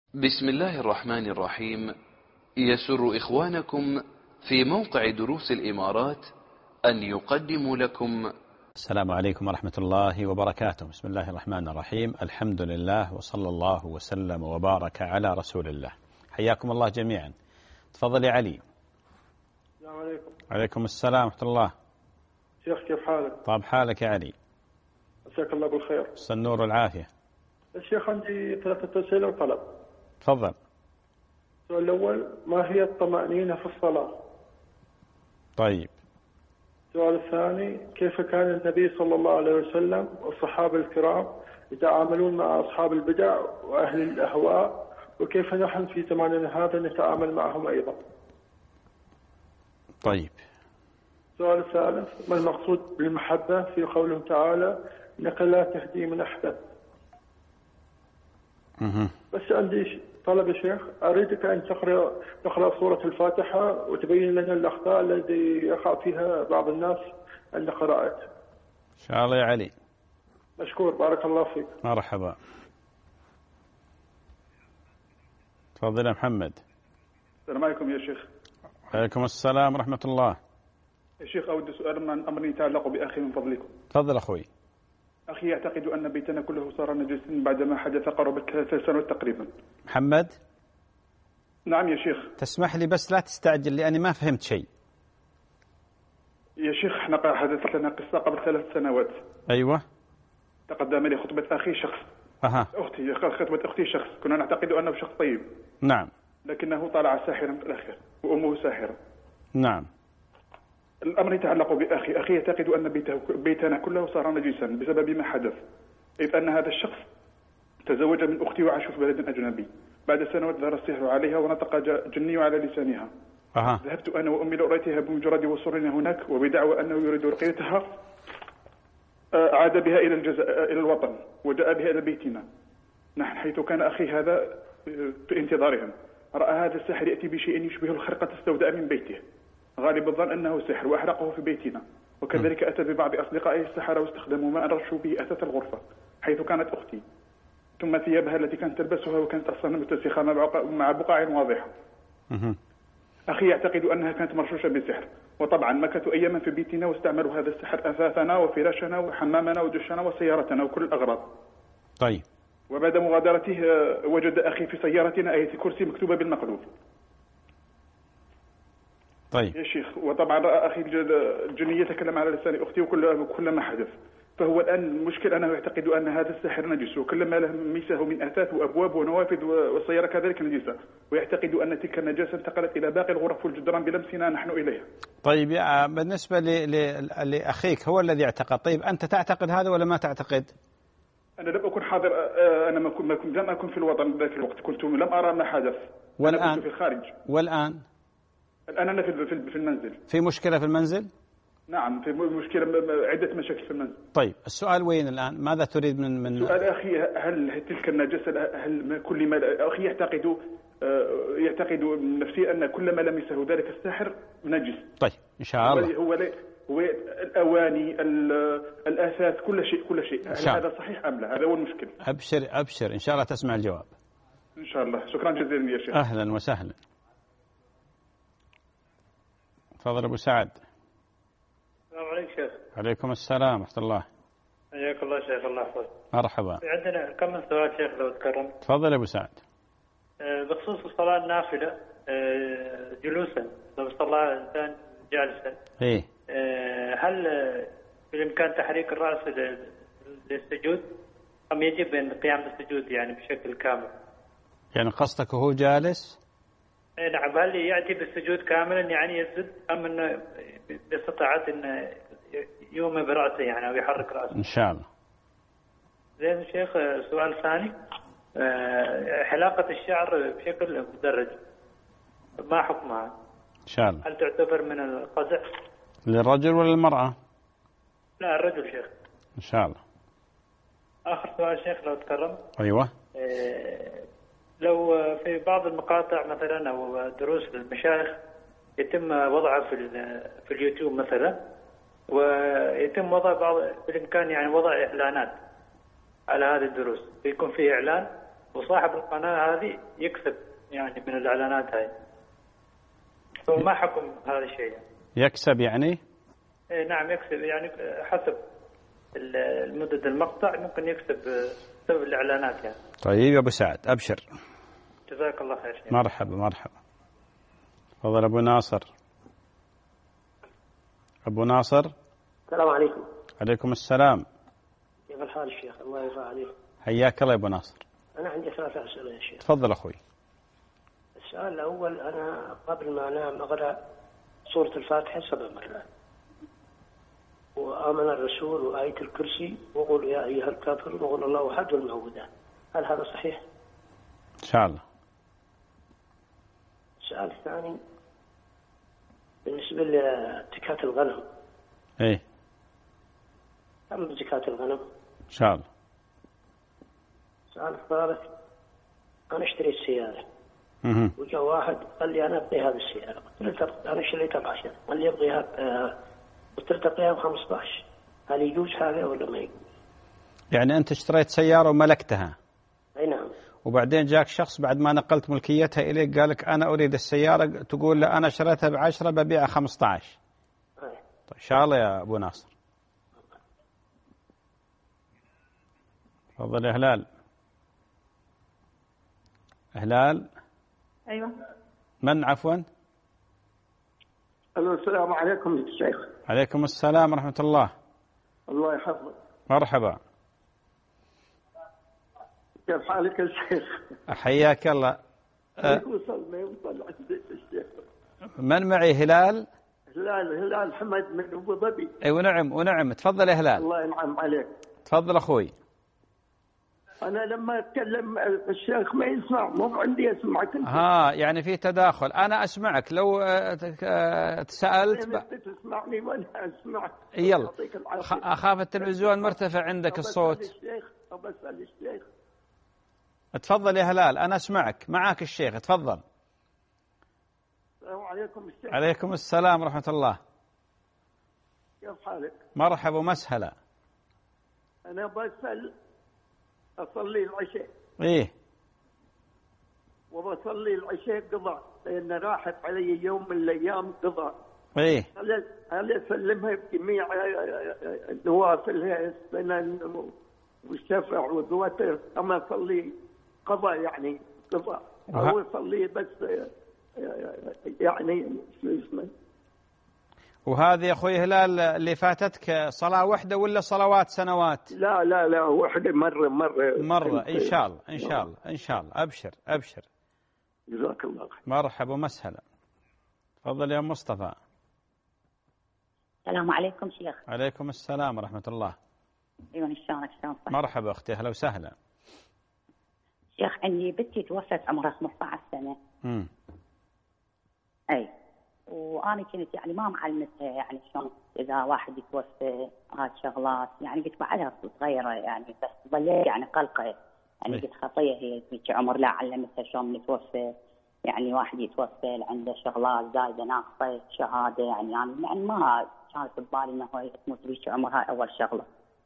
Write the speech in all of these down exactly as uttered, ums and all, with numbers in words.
بسم الله الرحمن الرحيم. يسر إخوانكم في موقع دروس الإمارات أن يقدموا لكم. السلام عليكم ورحمة الله وبركاته. بسم الله الرحمن الرحيم. الحمد لله وصلى الله وسلم وبارك على رسول الله. حياكم الله جميعا. تفضل يا علي. السلام عليكم. عليكم السلام ورحمة الله. شيخ كيف حالك؟ طاب حالك يا علي. مساك الله بالخير. مساء النور والعافية. الشيخ عندي ثلاثة أسئلة وطلب. تفضل. السؤال الأول، ما هي الطمأنينة في الصلاة؟ طيب. السؤال الثاني، كيف كان النبي صلى الله عليه وسلم والصحابة الكرام يتعاملون مع أصحاب البدع وأهل الأهواء، وكيف نحن في زماننا هذا نتعامل معهم أيضا؟ طيب. السؤال الثالث، ما المقصود بالمحبة في قوله تعالى إنك لا تهدي من أحببت؟ بس عندي طلب يا شيخ، أريدك أن تقرأ تقرأ سورة الفاتحة وتبين لنا الأخطاء التي يقع فيها بعض الناس عند قراءته. إن شاء الله يا علي. مشكور، بارك الله فيك. مرحبا. تفضل يا محمد. السلام عليكم يا شيخ. عليكم السلام ورحمة الله. يا شيخ، أود سؤال عن أمر يتعلق بأخي من فضلكم. تفضل أخوي. أخي يعتقد أن بيتنا كله صار نجسا بعدما حدث قرابة ثلاث سنوات تقريبا. محمد. نعم يا شيخ. تسمح لي بس لا تستعجل لأني ما فهمت شيء. يا شيخ، احنا حدثت لنا قصة قبل ثلاث سنوات. أيوة. تقدم لي خطبة أخي شخص. أها. أختي خطبة أختي شخص، كنا نعتقد أنه شخص طيب. نعم. لكنه طلع ساحرا في الأخير، وأمه ساحرة. نعم. الأمر يتعلق بأخي، أخي يعتقد أن بيته بيتنا كله صار نجسا بسبب ما حدث، إذ أن هذا الشخص تزوج من أختي وعاش في بلد أجنبي. بعد سنوات ظهر السحر عليها ونطق جني على لسانها. أها. ذهبت أنا وأمي لأريتها بمجرد وصولنا هناك، وبدعوى أنه يريد رقيتها عاد بها إلى الجزاء إلى الوطن، وجاء بها إلى بيتنا نحن حيث كان أخي هذا في انتظارهم. رأى هذا الساحر يأتي بشيء يشبه الخرقة السوداء من بيته، غالب الظن أنه سحر، وأحرقه في بيتنا. وكذلك أتى ببعض أصدقائه السحرة واستخدموا ماء رشوا به أثاث الغرفة حيث كانت أختي، ثم ثيابها التي كانت تلبسها وكانت أصلا متسخة مع بقع واضحة. أخي يعتقد أنها كانت مرشوشة بالسحر، وطبعا مكثوا أياما في بيتنا واستعملوا هذا السحر أثاثنا وفراشنا وحمامنا ودشنا وسيارتنا وكل الأغراض. طيب. وبعد مغادرته وجد أخي في سيارتنا آية كرسي مكتوبة بالمقلوب. طيب يا شيخ، وطبعا رأى أخي الجني يتكلم على لسان أختي وكل كل ما حدث. فهو الآن المشكلة أنه يعتقد أن هذا الساحر نجس، وكل ما لمسه من أثاث وأبواب ونوافذ والسيارة كذلك نجسة، ويعتقد أن تلك النجاسة انتقلت إلى باقي الغرف والجدران بلمسنا نحن إليها. طيب يا بالنسبة لأخيك هو الذي اعتقد، طيب أنت تعتقد هذا ولا ما تعتقد؟ أنا لم أكن حاضر، أنا ما كنت لم أكن في الوطن ذاك الوقت، كنت لم أرى ما حدث. والآن؟ أنا كنت في الخارج. والآن؟ الآن أنا في في المنزل. في مشكلة في المنزل؟ نعم، في مشكلة، عدة مشاكل في المنزل. طيب السؤال وين الآن؟ ماذا تريد من من سؤال أخي، هل تلك النجاسة، هل كل ما أخي يعتقد يعتقد نفسي أن كل ما لمسه ذلك الساحر نجس؟ طيب إن شاء الله. هو هو الأواني، الأثاث، كل شيء كل شيء هل هذا صحيح أم لا؟ هذا هو المشكل. أبشر أبشر إن شاء الله تسمع الجواب. إن شاء الله. شكرا جزيلا يا شيخ. أهلا وسهلا. تفضل أبو سعد. السلام عليكم شيخ. عليكم السلام ورحمة الله. حياك الله شيخ، الله يحفظك. مرحبا. عندنا كم من سؤال شيخ لو تكرمت. تفضل أبو سعد. بخصوص الصلاة النافلة جلوسا، لو صلى الإنسان جالسا، إيه، هل بالإمكان تحريك الرأس للسجود أم يجب القيام بالسجود يعني بشكل كامل؟ يعني قصدك وهو جالس؟ نعم، هل يأتي بالسجود كاملا يعني يسجد أم أنه باستطاعت أنه يوم برأسه يعني أو يحرك رأسه؟ إن شاء الله. زين شيخ، سؤال ثاني، حلاقة الشعر بشكل مدرج ما حكمها؟ إن شاء الله. هل تعتبر من القزع؟ للرجل ولا للمرأة؟ لا الرجل شيخ. إن شاء الله. آخر سؤال شيخ لو تكرم. أيوة. لو في بعض المقاطع مثلا أو دروس المشايخ يتم وضعها في في اليوتيوب مثلا، ويتم وضع بعض بالإمكان يعني وضع إعلانات على هذه الدروس، يكون فيه إعلان وصاحب القناة هذه يكسب يعني من الإعلانات هاي، فما حكم هذا الشيء؟ يكسب يعني؟ إيه نعم يكسب، يعني حسب المدد المقطع ممكن يكسب بسبب الإعلانات يعني. طيب يا أبو سعد أبشر. جزاك الله خير شيخ. مرحبا مرحبا. تفضل أبو ناصر. أبو ناصر. السلام عليكم. عليكم السلام. كيف الحال الشيخ؟ الله يرفع عليك. حياك الله يا أبو ناصر. أنا عندي ثلاثة أسئلة يا شيخ. تفضل أخوي. السؤال الأول، أنا قبل ما أنام أقرأ سورة الفاتحة سبع مرات، وآمن الرسول وآية الكرسي وقل يا أيها الكافرون وقل الله أحد والمعوذات، هل هذا صحيح؟ إن شاء الله. السؤال الثاني بالنسبة لزكاة الغنم. إيه. كم زكاة الغنم؟ إن شاء الله. السؤال الثالث، أنا اشتريت سيارة اها. وجاء واحد قال لي أنا أبغي هذه السيارة، قلت له أنا شريتها بعشرة، قال لي أبغيها قلت له أبغيها بخمسة عشر، هل يجوز هذا ولا ما يجوز؟ يعني أنت اشتريت سيارة وملكتها. أي نعم. وبعدين جاك شخص بعد ما نقلت ملكيتها إليك قال لك أنا أريد السيارة، تقول له أنا شريتها بعشرة ببيعها خمسة عشر. أي. طيب إن شاء الله يا أبو ناصر. تفضل يا هلال. هلال. أيوة. من عفوا؟ ألو السلام عليكم يا شيخ. عليكم السلام ورحمة الله. الله يحفظك. مرحبا. كيف حالك يا شيخ؟ حياك الله. أه وصل ما يوصل عند الشيخ. من معي؟ هلال. هلال هلال حمد من أبو ظبي. أي ونعم ونعم. تفضل يا هلال. الله ينعم عليك. تفضل أخوي. أنا لما أتكلم الشيخ ما يسمع، مو عندي أسمعك أنت. ها يعني في تداخل. أنا أسمعك لو تسألت ب... تسمعني وأنا أسمعك. يلا. أخاف التلفزيون مرتفع عندك الصوت. الشيخ أبى أسأل الشيخ. تفضل يا هلال أنا أسمعك، معك الشيخ تفضل. السلام عليكم الشيخ. عليكم السلام ورحمة الله. كيف حالك؟ مرحبا ومسهلا. أنا بسأل أصلي العشاء. إيه. وبصلي العشاء قضاء، لأن راحت علي يوم من الأيام قضاء. إيه. هل هل أسلمها بجميع نوافلها السنن والشفع والوتر، أما أصلي قضاء يعني قضاء، أو أصلي بس يعني شو اسمه. وهذه يا أخوي هلال اللي فاتتك صلاة واحدة ولا صلوات سنوات؟ لا لا لا واحدة مرة مرة مرة. إن شاء الله إن شاء الله إن شاء الله. أبشر أبشر. جزاك الله خير. مرحبا ومسهلا. تفضل يا مصطفى. السلام عليكم شيخ. عليكم السلام ورحمة الله. ايوه شلونك شلون صح؟ مرحبا اختي اهلا وسهلا. شيخ عندي بنتي توفت عمرها خمسة عشر سنة. امم. اي وانا كنت يعني ما معلمتها يعني شلون اذا واحد يتوفى هاي الشغلات، يعني قلت بعدها صغيرة يعني بس ظليت يعني قلقة، يعني قلت خطية هي ذيك عمر لا علمتها شلون نتوفى، يعني واحد يتوفى عنده شغلات زايدة ناقصة شهادة يعني يعني, يعني ما كانت ببالي انه هي تموت ذيك عمرها اول شغلة.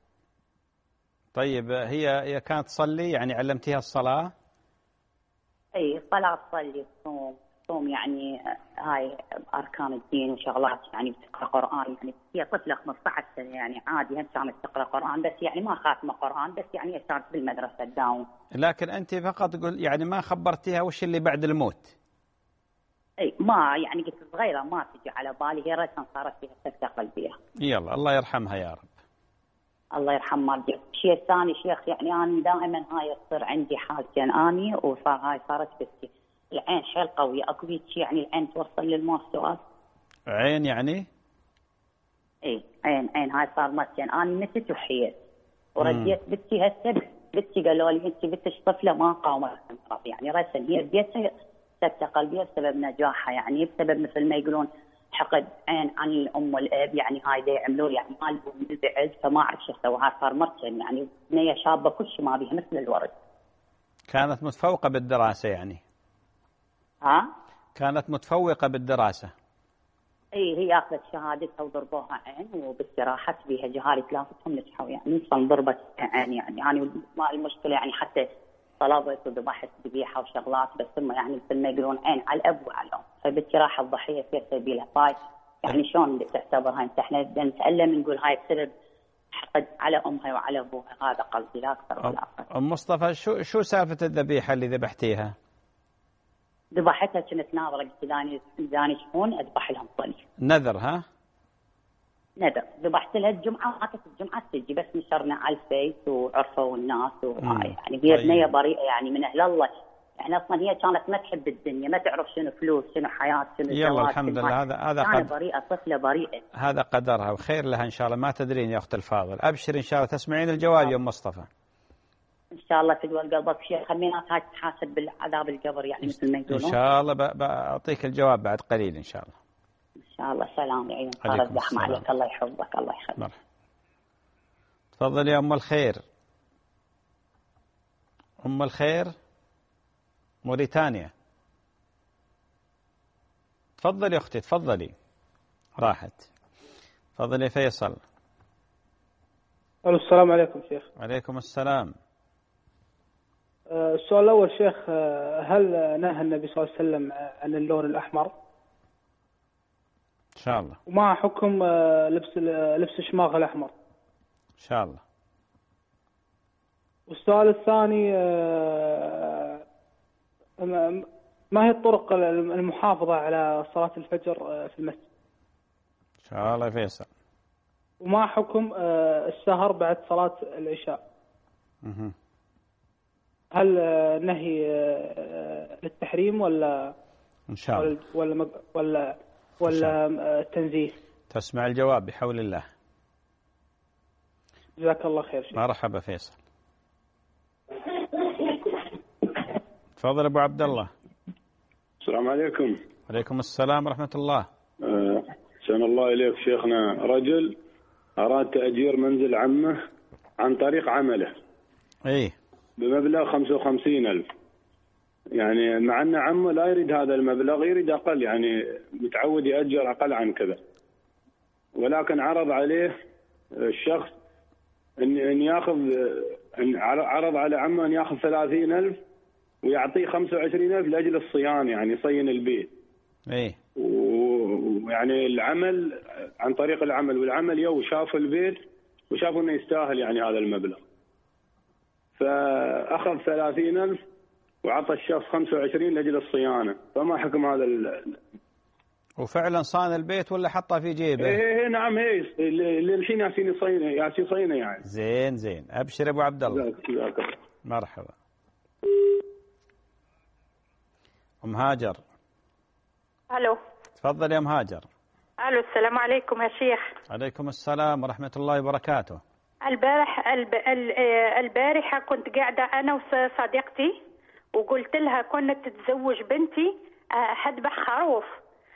طيب هي هي كانت تصلي يعني علمتيها الصلاة؟ اي الصلاة تصلي الصوم الصوم يعني هاي اركان الدين وشغلات يعني بتقرا قرآن، يعني هي طفلة خمسة عشر سنة يعني عادي هم كانت تقرا قرآن بس يعني ما خاتمة قرآن، بس يعني كانت بالمدرسة تداوم. لكن انت فقط تقول يعني ما خبرتيها وش اللي بعد الموت؟ اي ما يعني قلت صغيرة ما تجي على بالي، هي رسم صارت فيها سكتة قلبية. يلا الله يرحمها يا رب. الله يرحمها رجع. الشيء الثاني شيخ يعني أنا دائما هاي تصير عندي حالتين أني وصار هاي صارت بس العين حيل قوية أكو شيء يعني العين توصل للموت سؤال. عين يعني؟ إيه عين عين هاي صار مرتين أنا نسيت وحيت ورديت بنتي هسه بنتي قالوا لي أنت بنتش طفلة ما قاومت يعني رسم هي بيتها سكتة قلبية بسبب نجاحها يعني بسبب مثل ما يقولون حقد عين عن الام والاب يعني هاي دا يعملوا يعني مال بالبعد فما اعرف شو اسوي. هاي صار مرتين يعني بنيه شابه كل شيء ما بيها مثل الورد. كانت متفوقه بالدراسه يعني؟ ها؟ كانت متفوقه بالدراسه. اي هي اخذت شهادتها وضربوها عين وبالصراحه بيها جهالي ثلاثتهم نجحوا يعني نصا ضربت عين يعني يعني ما المشكله يعني حتى طلبت وذبحت ذبيحه وشغلات، بس هم يعني مثل ما يقولون عين على الاب وعلى الام، فبنتي راح الضحيه في سبيلها. فاي يعني شلون تعتبرها انت؟ احنا نتألم نقول هاي بسبب حقد على امها وعلى ابوها، هذا قصدي لا اكثر ولا اقل. ام مصطفى شو شو سالفه الذبيحه اللي ذبحتيها؟ ذبحتها كنت ناظره، قلت داني داني شلون اذبح لهم طلي. نذر ها؟ نذر. ذبحت لها الجمعه وماتت الجمعه تجي، بس نشرنا على الفيس وعرفوا الناس وهاي يعني هي بنيه بريئه يعني من اهل الله. يعني اصلا هي كانت ما تحب الدنيا، ما تعرف شنو فلوس شنو حياه شنو يلا زواج. الحمد لله هذا هذا كانت قد... بريئه، طفله بريئه. هذا قدرها وخير لها ان شاء الله. ما تدرين يا اخت الفاضل، ابشر ان شاء الله تسمعين الجواب يا ام مصطفى. ان شاء الله تقوى قلبك شيخ، خمينات هاي تحاسب بالعذاب القبر يعني مثل ما يقولون. ان شاء الله بعطيك الجواب بعد قليل ان شاء الله. ان شاء الله. سلام يا عيون، صارت زحمه عليك، الله يحفظك الله يخليك. مرحبا. تفضلي يا ام الخير. ام الخير موريتانيا. تفضلي اختي تفضلي. راحت. تفضلي فيصل. السلام عليكم شيخ. عليكم السلام. السؤال الأول شيخ، هل نهى النبي صلى الله عليه وسلم عن اللون الأحمر؟ إن شاء الله. وما حكم لبس لبس الشماغ الأحمر؟ إن شاء الله. والسؤال الثاني، ما هي الطرق المحافظة على صلاة الفجر في المسجد؟ إن شاء الله فيصل. وما حكم السهر بعد صلاة العشاء؟ مه. هل نهي للتحريم ولا إن شاء الله ولا ولا ولا تنزيه؟ تسمع الجواب بحول الله. جزاك الله خير شيخ. مرحبا فيصل. تفضل ابو عبد الله. السلام عليكم. عليكم السلام ورحمة الله. أحسن الله إليك شيخنا. رجل أراد تأجير منزل عمه عن طريق عمله. إيه. بمبلغ خمسة وخمسين ألف، يعني مع أن عمه لا يريد هذا المبلغ، يريد أقل، يعني متعود يأجر أقل عن كذا، ولكن عرض عليه الشخص أن أن يأخذ أن عرض على عمه أن يأخذ ثلاثين ألف ويعطيه خمسة وعشرين ألف لأجل الصيانة، يعني يصين البيت. إيه. ويعني العمل عن طريق العمل، والعمل يو شاف البيت وشافوا أنه يستاهل يعني هذا المبلغ، فأخذ ثلاثين ألف وعطى الشخص خمسة وعشرين لأجل الصيانة. فما حكم هذا ال... وفعلا صان البيت ولا حطه في جيبه؟ إيه إيه نعم. إيه اللي الحين ياسين يصينه ياسين يصينه يعني. زين زين. أبشر أبو عبد الله. مرحبا. أم هاجر. ألو. تفضل يا أم هاجر. ألو السلام عليكم يا شيخ. عليكم السلام ورحمة الله وبركاته. البارح الب... البارحة كنت قاعدة أنا وصديقتي وقلت لها كنت تتزوج بنتي حذبح خروف،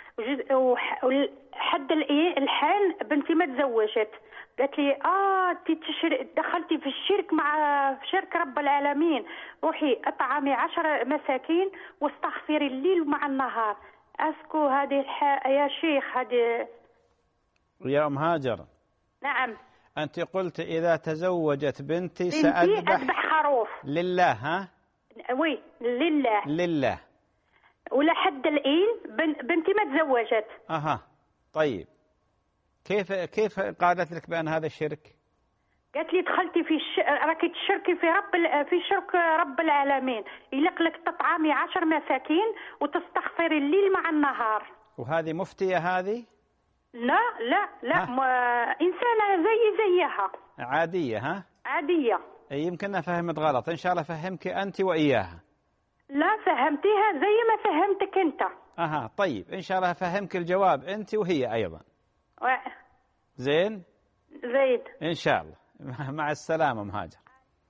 وحد الحين بنتي ما تزوجت. قالت لي اه تشر... دخلتي في الشرك مع في شرك رب العالمين، روحي اطعمي عشر مساكين واستغفري الليل مع النهار. اسكو هذه الح... يا شيخ هذه. يا ام هاجر. نعم. انت قلت اذا تزوجت بنتي, بنتي ساذبح اذبح خروف لله. ها وي لله لله. ولا حد الآن بن... بنتي ما تزوجت. اها طيب كيف كيف قالت لك بأن هذا الشرك؟ قالت لي دخلتي في الش... راكي تشركي في رب ال... في شرك رب العالمين، يلق لك تطعمي عشر مساكين وتستغفري الليل مع النهار. وهذه مفتية هذه؟ لا لا لا م... إنسانة زي زيها عادية. ها عادية. يمكن فهمت غلط، إن شاء الله فهمك أنت وإياها. لا فهمتيها زي ما فهمتك أنت. أها طيب إن شاء الله فهمك الجواب أنت وهي أيضا. و... زين زين إن شاء الله. مع السلامة أم هاجر.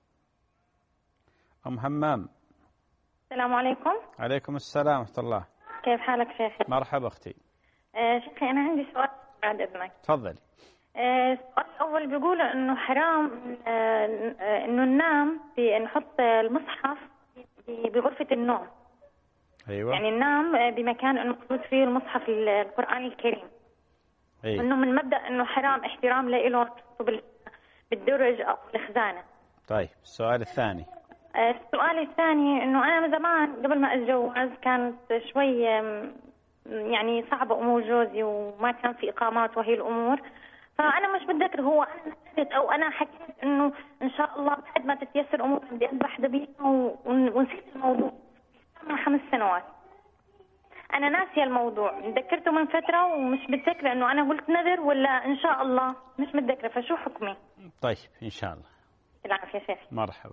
أم همام. السلام عليكم. عليكم السلام ورحمة الله. كيف حالك شيخي؟ مرحبا أختي. آه شيخي أنا عندي سؤال بعد إذنك. تفضلي. آه السؤال الأول بيقول إنه حرام آه إنه ننام في نحط المصحف بغرفة النوم. أيوة. يعني ننام بمكان الموجود فيه المصحف القرآن الكريم. أيوة. إنه من مبدأ إنه حرام احترام له بالدرج أو الخزانة. طيب السؤال الثاني. السؤال الثاني إنه أنا من زمان قبل ما أتجوز كانت شوي يعني صعبة أمور جوزي وما كان في إقامات وهي الأمور، فأنا مش بتذكر هو أنا نسيت أو أنا حكيت إنه إن شاء الله بعد ما تتيسر أمور بدي أذبح ذبيحة ونسيت الموضوع من خمس سنوات. أنا ناسية الموضوع، ذكرته من فترة ومش متذكرة إنه أنا قلت نذر ولا إن شاء الله، مش متذكرة، فشو حكمي؟ طيب إن شاء الله. العافية شيخ. مرحبا.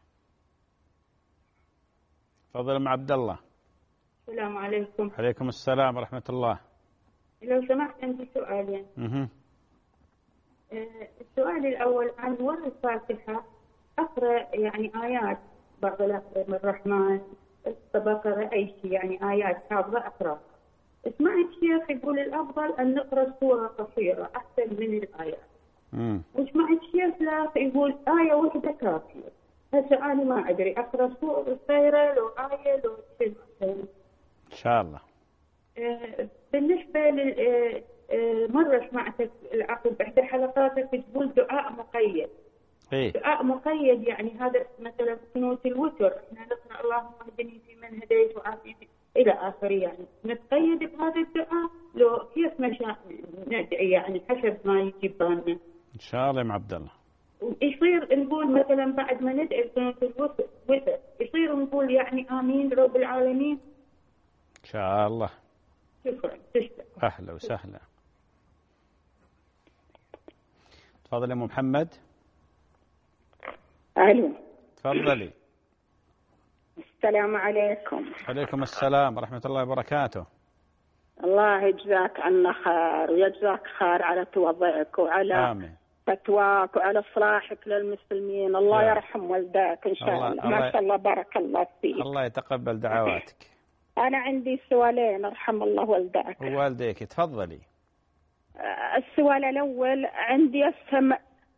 تفضل أم عبد الله. السلام عليكم. عليكم السلام ورحمة الله. لو سمحت عندي سؤالين. اها. السؤال الأول عن ورد الفاتحة، أقرأ يعني آيات بعض الأقرأ من الرحمن بقرأ أي شيء يعني آيات حافظة أقرأ. سمعت شيخ يقول الأفضل أن نقرأ سورة قصيرة أحسن من الآيات. امم. وسمعت شيخ لا يقول آية واحدة كافية. هسه أنا ما أدري أقرأ سورة قصيرة لو آية لو شيء مثلا. إن شاء الله. آه بالنسبة لل آه آه مرة سمعتك العقل إحدى حلقاتك تقول دعاء مقيد. إيه؟ دعاء مقيد يعني هذا مثلا قنوت الوتر احنا نقرأ اللهم اهدني فيمن هديت وعافيتني إلى آخره، يعني نتقيد بهذا الدعاء لو كيف نشاء ندعي يعني حسب ما يجي بالنا. إن شاء الله يا عبد الله. يصير نقول مثلا بعد ما ندعي قنوت الوتر يصير نقول يعني آمين رب العالمين. إن شاء الله. شكرا. تشكر. أهلا وسهلا. تفضل يا أم محمد. ألو. تفضلي. السلام عليكم. عليكم السلام ورحمة الله وبركاته. الله يجزاك عنا خير ويجزاك خير على توضعك وعلى آمين. فتواك وعلى إصلاحك للمسلمين. الله يرحم والداك إن شاء الله, الله. ما شاء الله بارك الله فيك. الله يتقبل دعواتك. أنا عندي سؤالين أرحم الله والداك. ووالديك تفضلي. السؤال الأول عندي اسم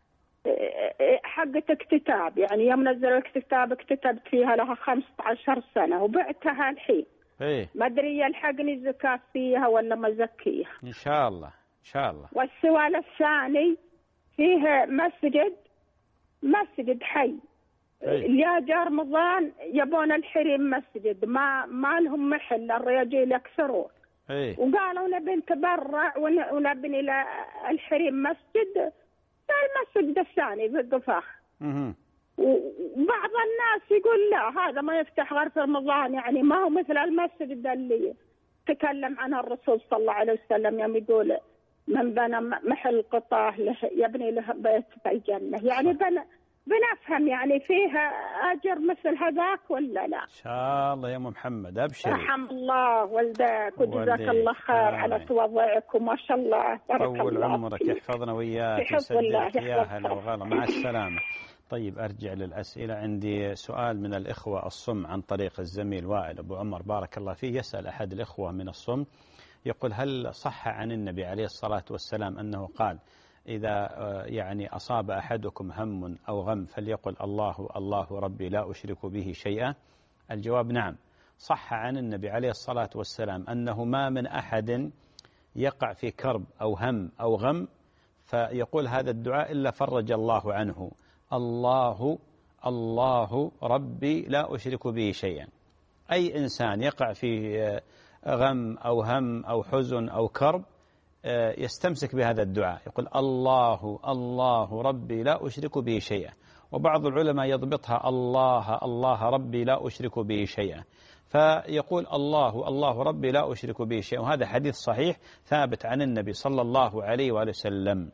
حقة كتاب، يعني يوم نزل الكتاب كتبت فيها لها خمسة عشر سنة وبعتها الحين. ايه. ما ادري يلحقني الزكاة فيها ولا ما زكيها. ان شاء الله ان شاء الله. والسؤال الثاني فيه مسجد مسجد حي. ايه. يا جار رمضان يبون الحريم مسجد ما ما لهم محل الرجال يكسرون. ايه. وقالوا نبي نتبرع ونبني الحريم مسجد المسجد الثاني في القفاه. وبعض الناس يقول لا هذا ما يفتح غير في رمضان، يعني ما هو مثل المسجد اللي تكلم عنه الرسول صلى الله عليه وسلم يوم يقول من بنى محل قطاه يبني له بيت في الجنة، يعني بنا بنفهم يعني فيها أجر مثل هذاك ولا لا؟ إن شاء الله يا أم محمد أبشري. رحم الله والدك وجزاك الله خير على تواضعك وما شاء الله بارك الله. طول عمرك يحفظنا وياك ويسددك يا هلا وغلا مع السلامة. طيب أرجع للأسئلة. عندي سؤال من الإخوة الصم عن طريق الزميل وائل أبو عمر بارك الله فيه. يسأل أحد الإخوة من الصم يقول هل صح عن النبي عليه الصلاة والسلام أنه قال إذا يعني أصاب أحدكم هم أو غم فليقل الله الله ربي لا أشرك به شيئا؟ الجواب نعم، صح عن النبي عليه الصلاة والسلام أنه ما من أحد يقع في كرب أو هم أو غم فيقول هذا الدعاء إلا فرج الله عنه، الله الله ربي لا أشرك به شيئا. أي إنسان يقع في غم أو هم أو حزن أو كرب يستمسك بهذا الدعاء، يقول الله الله ربي لا أشرك به شيئا. وبعض العلماء يضبطها الله الله ربي لا أشرك به شيئا، فيقول الله الله ربي لا أشرك به شيئا، وهذا حديث صحيح ثابت عن النبي صلى الله عليه وآله وسلم.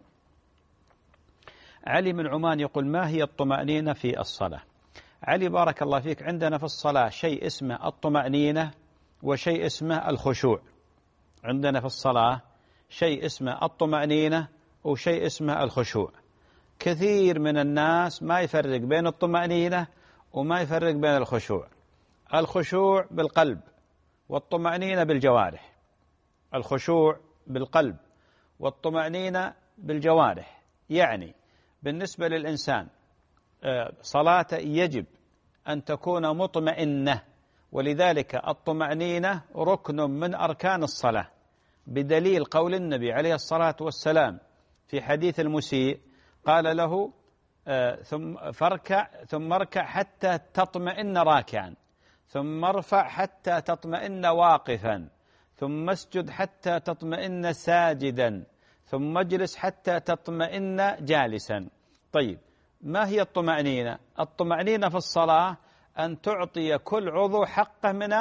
علي من عمان يقول ما هي الطمأنينة في الصلاة؟ علي بارك الله فيك، عندنا في الصلاة شيء اسمه الطمأنينة وشيء اسمه الخشوع. عندنا في الصلاة شيء اسمه الطمأنينة وشيء اسمه الخشوع. كثير من الناس ما يفرق بين الطمأنينة وما يفرق بين الخشوع. الخشوع بالقلب والطمأنينة بالجوارح. الخشوع بالقلب والطمأنينة بالجوارح. يعني بالنسبة للإنسان صلاته يجب أن تكون مطمئنة، ولذلك الطمأنينة ركن من أركان الصلاة، بدليل قول النبي عليه الصلاة والسلام في حديث المسيء قال له ثم فاركع ثم اركع حتى تطمئن راكعا، ثم ارفع حتى تطمئن واقفا، ثم اسجد حتى تطمئن ساجدا، ثم اجلس حتى تطمئن جالسا. طيب، ما هي الطمأنينة؟ الطمأنينة في الصلاة أن تعطي كل عضو حقه من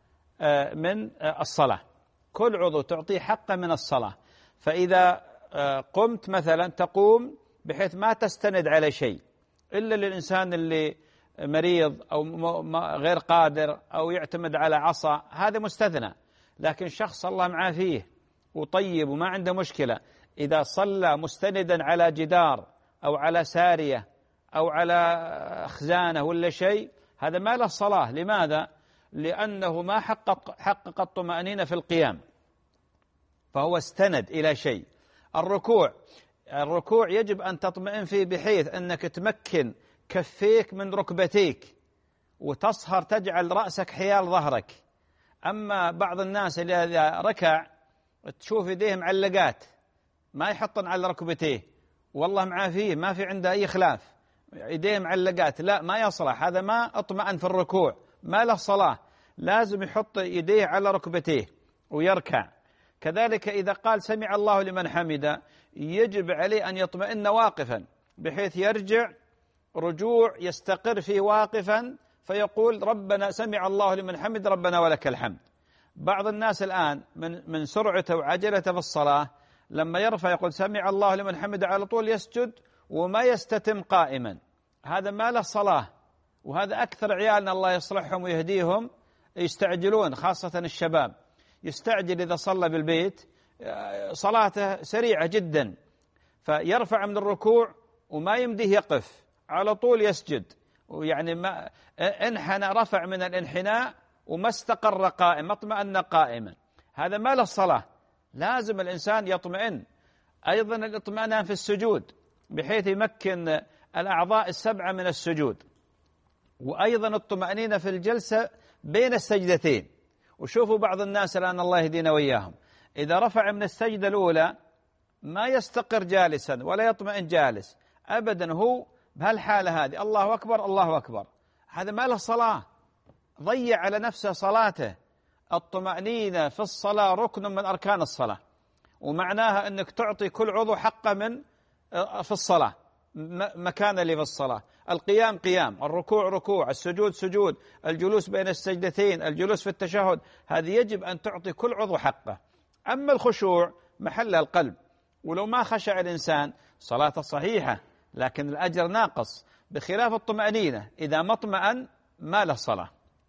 من الصلاة، كل عضو تعطيه حقه من الصلاة. فإذا قمت مثلا تقوم بحيث ما تستند على شيء إلا للإنسان اللي مريض أو غير قادر أو يعتمد على عصا، هذا مستثنى. لكن شخص الله معافيه وطيب وما عنده مشكلة، إذا صلى مستندا على جدار أو على سارية أو على خزانة ولا شيء، هذا ما له صلاة. لماذا؟ لأنه ما حقق, حقق الطمأنينة في القيام، فهو استند إلى شيء. الركوع الركوع يجب أن تطمئن فيه بحيث أنك تمكن كفيك من ركبتيك وتصهر تجعل رأسك حيال ظهرك. أما بعض الناس اللي إذا ركع تشوف يديه معلقات ما يحطن على ركبتيه، والله معافيه ما في عنده أي خلاف، يديه معلقات، لا ما يصلح، هذا ما اطمأن في الركوع، ما له صلاة. لازم يحط يديه على ركبتيه ويركع. كذلك إذا قال سمع الله لمن حمده يجب عليه أن يطمئن واقفا بحيث يرجع رجوع يستقر فيه واقفا فيقول ربنا سمع الله لمن حمد ربنا ولك الحمد. بعض الناس الآن من من سرعته وعجلته في الصلاة لما يرفع يقول سمع الله لمن حمد على طول يسجد وما يستتم قائما، هذا ما له صلاة. وهذا أكثر عيالنا الله يصلحهم ويهديهم يستعجلون، خاصة الشباب يستعجل إذا صلى بالبيت صلاته سريعة جدا، فيرفع من الركوع وما يمديه يقف، على طول يسجد، ويعني ما انحنى رفع من الانحناء وما استقر قائم، اطمأن قائما، هذا ما له صلاة. لازم الإنسان يطمئن. أيضا الاطمئنان في السجود بحيث يمكن الأعضاء السبعة من السجود، وأيضا الطمأنينة في الجلسة بين السجدتين. وشوفوا بعض الناس الآن الله يهدينا وإياهم إذا رفع من السجدة الأولى ما يستقر جالسا ولا يطمئن جالس أبدا، هو بهالحالة هذه الله أكبر الله أكبر، هذا ما له صلاة، ضيع على نفسه صلاته. الطمأنينة في الصلاة ركن من أركان الصلاة، ومعناها أنك تعطي كل عضو حقه من في الصلاة مكان اللي في الصلاة. القيام قيام، الركوع ركوع، السجود سجود، الجلوس بين السجدتين، الجلوس في التشهد، هذه يجب أن تعطي كل عضو حقه. أما الخشوع محل القلب، ولو ما خشع الإنسان صلاته صحيحة لكن الأجر ناقص، بخلاف الطمأنينة إذا ما اطمأن ما له صلاة.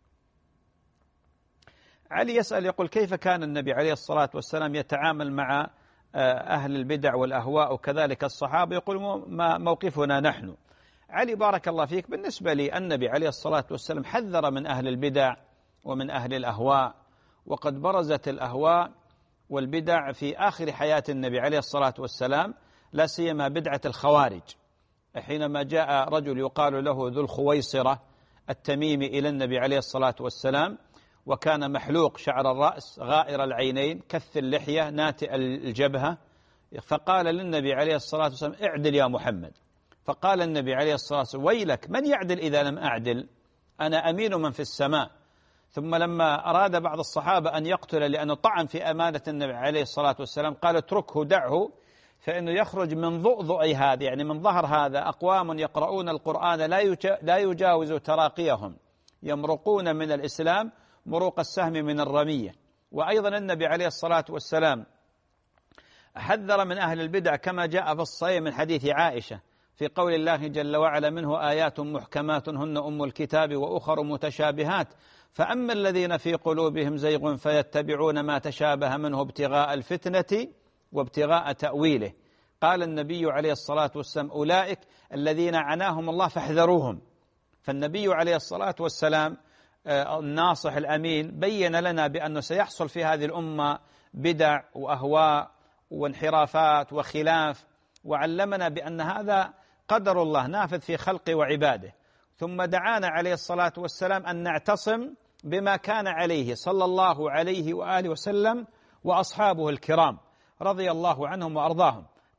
علي يسأل يقول كيف كان النبي عليه الصلاة والسلام يتعامل مع أهل البدع والأهواء وكذلك الصحابة؟ يقول ما موقفنا نحن. علي بارك الله فيك، بالنسبة لي النبي عليه الصلاة والسلام حذر من أهل البدع ومن أهل الأهواء، وقد برزت الأهواء والبدع في آخر حياة النبي عليه الصلاة والسلام، لا سيما بدعة الخوارج، حينما جاء رجل يقال له ذو الخويصرة التميمي إلى النبي عليه الصلاة والسلام، وكان محلوق شعر الرأس غائر العينين كث اللحية ناتئ الجبهة، فقال للنبي عليه الصلاة والسلام اعدل يا محمد. فقال النبي عليه الصلاة والسلام ويلك من يعدل إذا لم أعدل، أنا أمين من في السماء. ثم لما أراد بعض الصحابة أن يقتل لأنه طعن في أمانة النبي عليه الصلاة والسلام قال اتركه دعه فإنه يخرج من ضؤضؤي هذا، يعني من ظهر هذا أقوام يقرؤون القرآن لا يجاوز تراقيهم، يمرقون من الإسلام مروق السهم من الرمية. وأيضا النبي عليه الصلاة والسلام حذر من أهل البدع كما جاء في الصحيح من حديث عائشة في قول الله جل وعلا منه آيات محكمات هن أم الكتاب وأخر متشابهات فأما الذين في قلوبهم زيغ فيتبعون ما تشابه منه ابتغاء الفتنة وابتغاء تأويله. قال النبي عليه الصلاة والسلام أولئك الذين عناهم الله فاحذروهم. فالنبي عليه الصلاة والسلام الناصح الأمين بين لنا بأنه سيحصل في هذه الأمة بدع وأهواء وانحرافات وخلاف، وعلمنا بأن هذا قدر الله نافذ في خلقه وعباده. ثم دعانا عليه الصلاة والسلام أن نعتصم بما كان عليه صلى الله عليه وآله وسلم وأصحابه الكرام رضي الله عنهم وأرضاهم.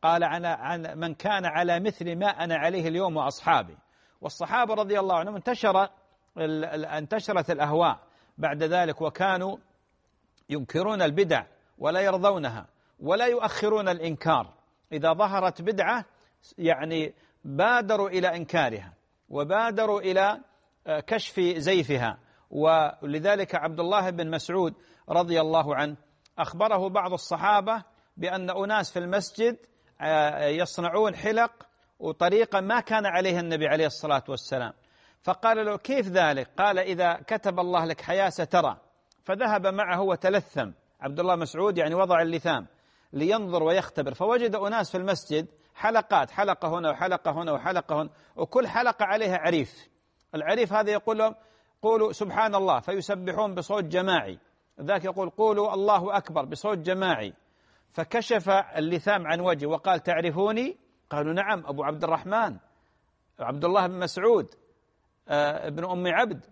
قال عن, عن من كان على مثل ما أنا عليه اليوم وأصحابي. والصحابة رضي الله عنهم انتشر انتشرت الأهواء بعد ذلك، وكانوا ينكرون البدع ولا يرضونها ولا يؤخرون الإنكار. إذا ظهرت بدعة يعني بادروا إلى إنكارها وبادروا إلى كشف زيفها. ولذلك عبد الله بن مسعود رضي الله عنه أخبره بعض الصحابة بأن أناس في المسجد يصنعون حلق وطريقة ما كان عليها النبي عليه الصلاة والسلام، فقال له كيف ذلك؟ قال إذا كتب الله لك حياة سترى. فذهب معه وتلثم عبد الله مسعود، يعني وضع اللثام لينظر ويختبر، فوجد أناس في المسجد حلقات، حلقة هنا وحلقة هنا وحلقة هنا، وكل حلقة عليها عريف. العريف هذا يقول لهم قولوا سبحان الله فيسبحون بصوت جماعي، ذاك يقول قولوا الله أكبر بصوت جماعي. فكشف اللثام عن وجهه وقال تعرفوني؟ قالوا نعم، أبو عبد الرحمن عبد الله بن مسعود ابن أم عبد.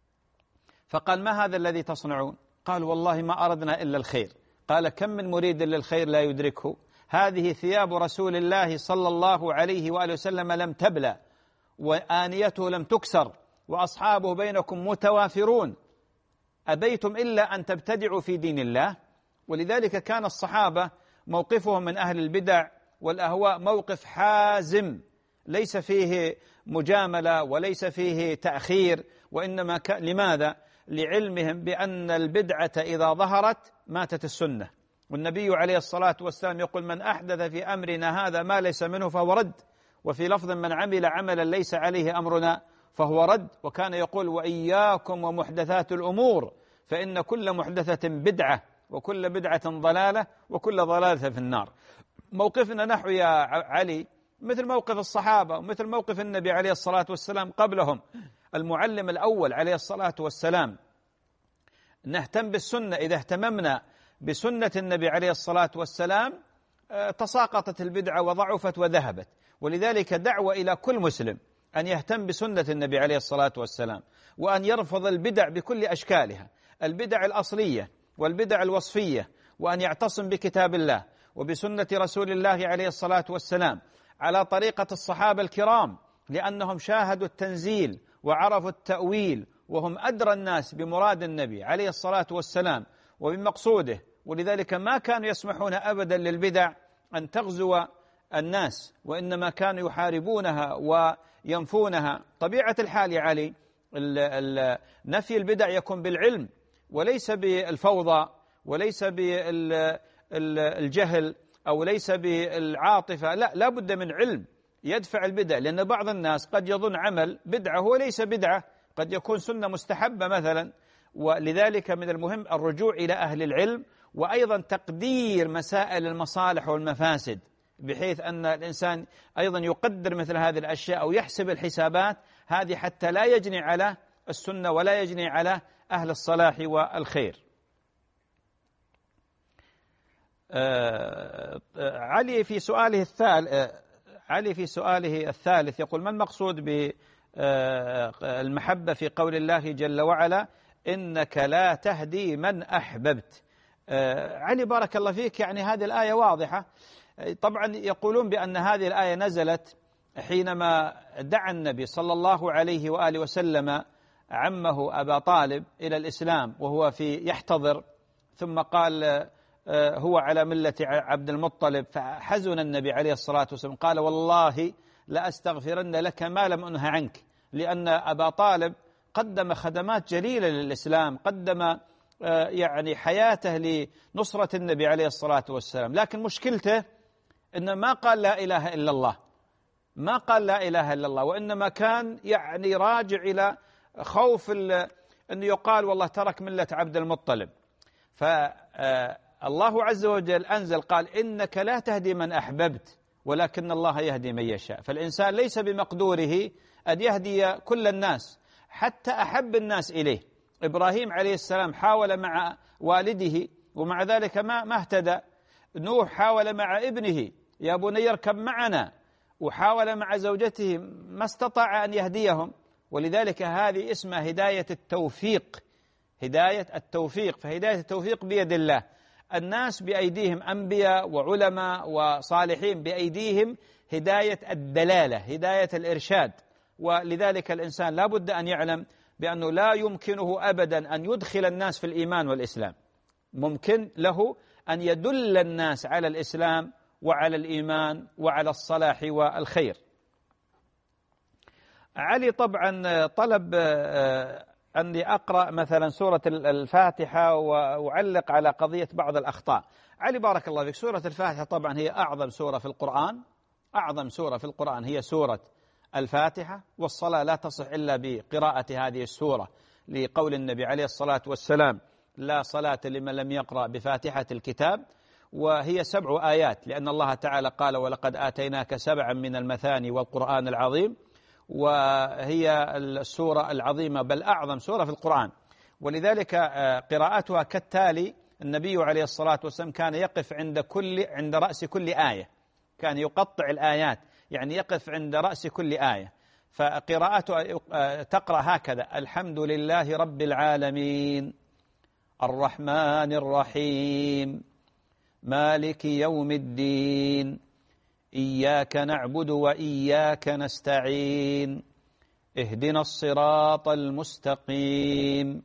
فقال ما هذا الذي تصنعون؟ قال والله ما أردنا إلا الخير. قال كم من مريد للخير لا يدركه؟ هذه ثياب رسول الله صلى الله عليه وآله وسلم لم تبلى وآنيته لم تكسر وأصحابه بينكم متوافرون، أبيتم إلا أن تبتدعوا في دين الله. ولذلك كان الصحابة موقفهم من أهل البدع والأهواء موقف حازم، ليس فيه مجاملة وليس فيه تأخير، وإنما ك... لماذا؟ لعلمهم بأن البدعة إذا ظهرت ماتت السنة. والنبي عليه الصلاة والسلام يقول من أحدث في أمرنا هذا ما ليس منه فهو رد، وفي لفظ من عمل عملا ليس عليه أمرنا فهو رد. وكان يقول وإياكم ومحدثات الأمور فإن كل محدثة بدعة وكل بدعة ضلالة وكل ضلالة في النار. موقفنا نحو يا علي مثل موقف الصحابة ومثل موقف النبي عليه الصلاة والسلام قبلهم. المعلم الأول عليه الصلاة والسلام، نهتم بالسنة. إذا اهتممنا بسنة النبي عليه الصلاة والسلام تساقطت البدعة وضعفت وذهبت. ولذلك دعوة إلى كل مسلم أن يهتم بسنة النبي عليه الصلاة والسلام، وأن يرفض البدع بكل أشكالها، البدع الأصلية والبدع الوصفية، وأن يعتصم بكتاب الله وبسنة رسول الله عليه الصلاة والسلام على طريقة الصحابة الكرام، لأنهم شاهدوا التنزيل وعرفوا التأويل، وهم أدرى الناس بمراد النبي عليه الصلاة والسلام وبمقصوده. ولذلك ما كانوا يسمحون أبدا للبدع أن تغزو الناس، وإنما كانوا يحاربونها وينفونها. طبيعة الحال يا علي نفي البدع يكون بالعلم وليس بالفوضى وليس بالجهل أو ليس بالعاطفة، لا، لا بد من علم يدفع البدع. لأن بعض الناس قد يظن عمل بدعة هو ليس بدعة، قد يكون سنة مستحبة مثلا. ولذلك من المهم الرجوع إلى أهل العلم، وأيضا تقدير مسائل المصالح والمفاسد، بحيث أن الإنسان أيضا يقدر مثل هذه الأشياء أو يحسب الحسابات هذه حتى لا يجني على السنة ولا يجني على أهل الصلاح والخير. آه علي في سؤاله الثالث علي في سؤاله الثالث يقول ما المقصود بالمحبة في قول الله جل وعلا إنك لا تهدي من أحببت؟ آه علي بارك الله فيك، يعني هذه الآية واضحة. طبعا يقولون بأن هذه الآية نزلت حينما دعا النبي صلى الله عليه وآله وسلم عمه أبا طالب إلى الإسلام وهو في يحتضر، ثم قال هو على ملة عبد المطلب، فحزن النبي عليه الصلاة والسلام قال والله لأستغفرن لك ما لم أنه عنك، لأن أبا طالب قدم خدمات جليلة للإسلام، قدم يعني حياته لنصرة النبي عليه الصلاة والسلام. لكن مشكلته إنه ما قال لا إله إلا الله، ما قال لا إله إلا الله، وإنما كان يعني راجع إلى خوف أنه يقال والله ترك ملة عبد المطلب. فالله عز وجل أنزل قال إنك لا تهدي من أحببت ولكن الله يهدي من يشاء. فالإنسان ليس بمقدوره أن يهدي كل الناس حتى أحب الناس إليه. إبراهيم عليه السلام حاول مع والده ومع ذلك ما ما اهتدى. نوح حاول مع ابنه يا بني اركب معنا، وحاول مع زوجته ما استطاع أن يهديهم. ولذلك هذه اسمها هداية التوفيق، هداية التوفيق. فهداية التوفيق بيد الله، الناس بأيديهم أنبياء وعلماء وصالحين بأيديهم هداية الدلالة، هداية الإرشاد. ولذلك الإنسان لا بد أن يعلم بأنه لا يمكنه أبدا أن يدخل الناس في الإيمان والإسلام، ممكن له أن يدل الناس على الإسلام وعلى الإيمان وعلى الصلاح والخير. علي طبعا طلب أني أقرأ مثلا سورة الفاتحة وأعلق على قضية بعض الأخطاء. علي بارك الله فيك، سورة الفاتحة طبعا هي أعظم سورة في القرآن، أعظم سورة في القرآن هي سورة الفاتحة، والصلاة لا تصح إلا بقراءة هذه السورة، لقول النبي عليه الصلاة والسلام: لا صلاة لمن لم يقرأ بفاتحة الكتاب. وهي سبع آيات، لأن الله تعالى قال: ولقد آتيناك سبعا من المثاني والقرآن العظيم. وهي السورة العظيمة بل أعظم سورة في القرآن، ولذلك قراءتها كالتالي: النبي عليه الصلاة والسلام كان يقف عند كل عند رأس كل آية، كان يقطع الآيات، يعني يقف عند رأس كل آية. فقراءته تقرأ هكذا: الحمد لله رب العالمين الرحمن الرحيم مالك يوم الدين إياك نعبد وإياك نستعين اهدنا الصراط المستقيم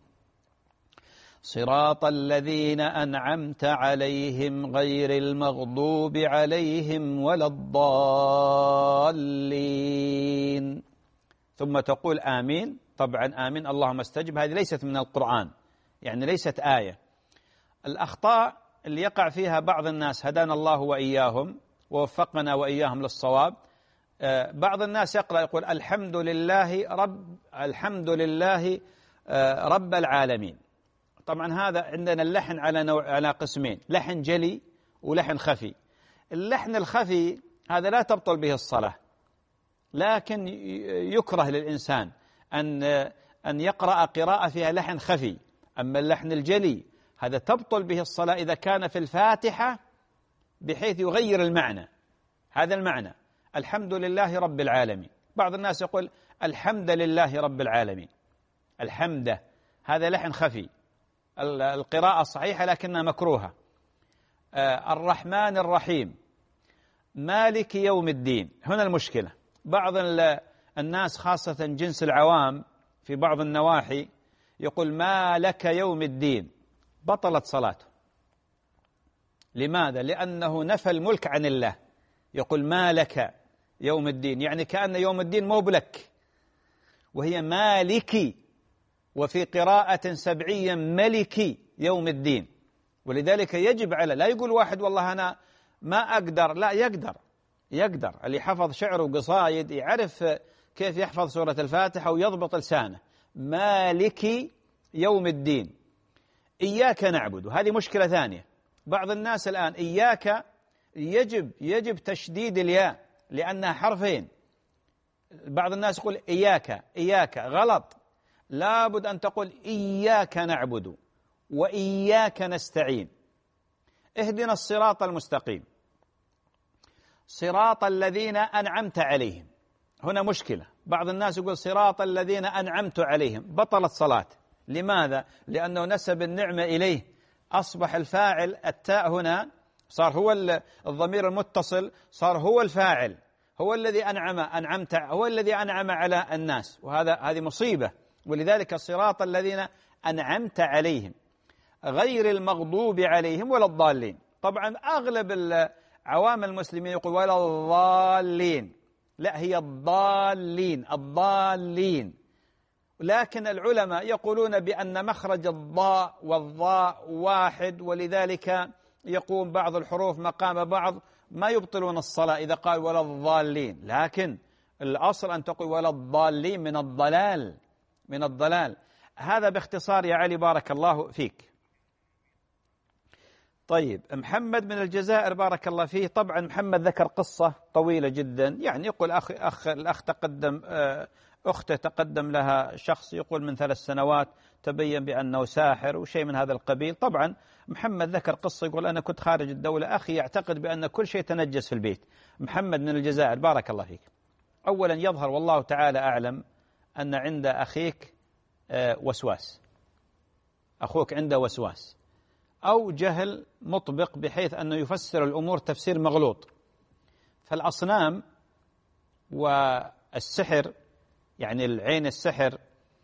صراط الذين أنعمت عليهم غير المغضوب عليهم ولا الضالين. ثم تقول آمين. طبعا آمين اللهم استجب، هذه ليست من القرآن، يعني ليست آية. الأخطاء اللي يقع فيها بعض الناس هدانا الله وإياهم ووفقنا وإياهم للصواب، بعض الناس يقرأ يقول الحمد لله رب الحمد لله رب العالمين. طبعا هذا عندنا اللحن على نوع على قسمين: لحن جلي ولحن خفي. اللحن الخفي هذا لا تبطل به الصلاة، لكن يكره للإنسان أن أن يقرأ قراءة فيها لحن خفي. أما اللحن الجلي هذا تبطل به الصلاة إذا كان في الفاتحة بحيث يغير المعنى. هذا المعنى الحمد لله رب العالمين. بعض الناس يقول الحمد لله رب العالمين، الحمد هذا لحن خفي، القراءة صحيحة لكنها مكروهة. آه الرحمن الرحيم مالك يوم الدين، هنا المشكلة. بعض الناس خاصة جنس العوام في بعض النواحي يقول مالك يوم الدين، بطلت صلاته. لماذا؟ لأنه نفى الملك عن الله. يقول مالك يوم الدين، يعني كأن يوم الدين مو بلك، وهي مالكي، وفي قراءة سبعية ملكي يوم الدين. ولذلك يجب على، لا يقول واحد والله أنا ما أقدر، لا، يقدر يقدر اللي حفظ شعر وقصايد يعرف كيف يحفظ سورة الفاتحة ويضبط لسانه. مالكي يوم الدين إياك نعبد، هذه مشكلة ثانية. بعض الناس الآن إياك يجب يجب تشديد الياء لأنها حرفين. بعض الناس يقول إياك إياك، غلط. لابد أن تقول إياك نعبد وإياك نستعين اهدنا الصراط المستقيم صراط الذين أنعمت عليهم. هنا مشكلة، بعض الناس يقول صراط الذين أنعمت عليهم، بطلت صلاة. لماذا؟ لأنه نسب النعمة إليه، أصبح الفاعل التاء هنا صار هو الضمير المتصل، صار هو الفاعل، هو الذي أنعم أنعمت هو الذي أنعم على الناس، وهذا هذه مصيبة. ولذلك صراط الذين أنعمت عليهم غير المغضوب عليهم ولا الضالين. طبعا أغلب عوام المسلمين يقول ولا الضالين، لا، هي الضالين الضالين. لكن العلماء يقولون بأن مخرج الضاء والضاء واحد، ولذلك يقوم بعض الحروف مقام بعض، ما يبطلون الصلاة إذا قال ولا الضالين. لكن الأصل أن تقول ولا الضالين من الضلال من الضلال. هذا باختصار يا علي بارك الله فيك. طيب، محمد من الجزائر بارك الله فيه. طبعا محمد ذكر قصة طويلة جدا، يعني يقول أخ أخ الأخ تقدم أخته تقدم لها شخص يقول من ثلاث سنوات تبين بأنه ساحر وشيء من هذا القبيل. طبعا محمد ذكر قصة يقول أنا كنت خارج الدولة، أخي يعتقد بأن كل شيء تنجس في البيت. محمد من الجزائر بارك الله فيك. أولا يظهر والله تعالى أعلم أن عند أخيك وسواس، أخوك عنده وسواس. أو جهل مطبق بحيث أنه يفسر الأمور تفسير مغلوط. فالأصنام والسحر، يعني العين السحر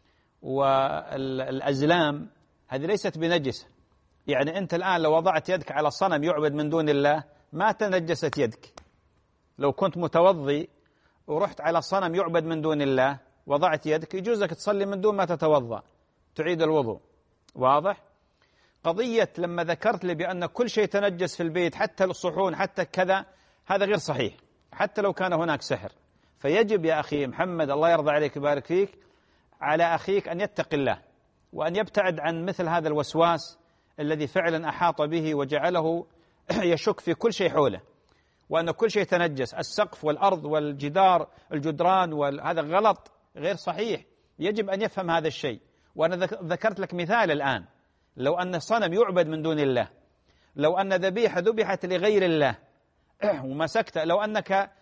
والأزلام، هذه ليست بنجسة. يعني أنت الآن لو وضعت يدك على صنم يعبد من دون الله ما تنجست يدك. لو كنت متوضي ورحت على صنم يعبد من دون الله وضعت يدك، يجوز لك تصلي من دون ما تتوضأ، تعيد الوضوء. واضح؟ قضية لما ذكرت لي بأن كل شيء تنجس في البيت حتى الصحون حتى كذا، هذا غير صحيح حتى لو كان هناك سحر. فيجب يا أخي محمد، الله يرضى عليك ويبارك فيك، على أخيك أن يتقي الله وأن يبتعد عن مثل هذا الوسواس الذي فعلا أحاط به وجعله يشك في كل شيء حوله، وأن كل شيء تنجس، السقف والأرض والجدار الجدران، وهذا غلط غير صحيح. يجب أن يفهم هذا الشيء. وأنا ذكرت لك مثال الآن، لو أن صنم يعبد من دون الله، لو أن ذبيحة ذبحت لغير الله ومسكت، لو أنك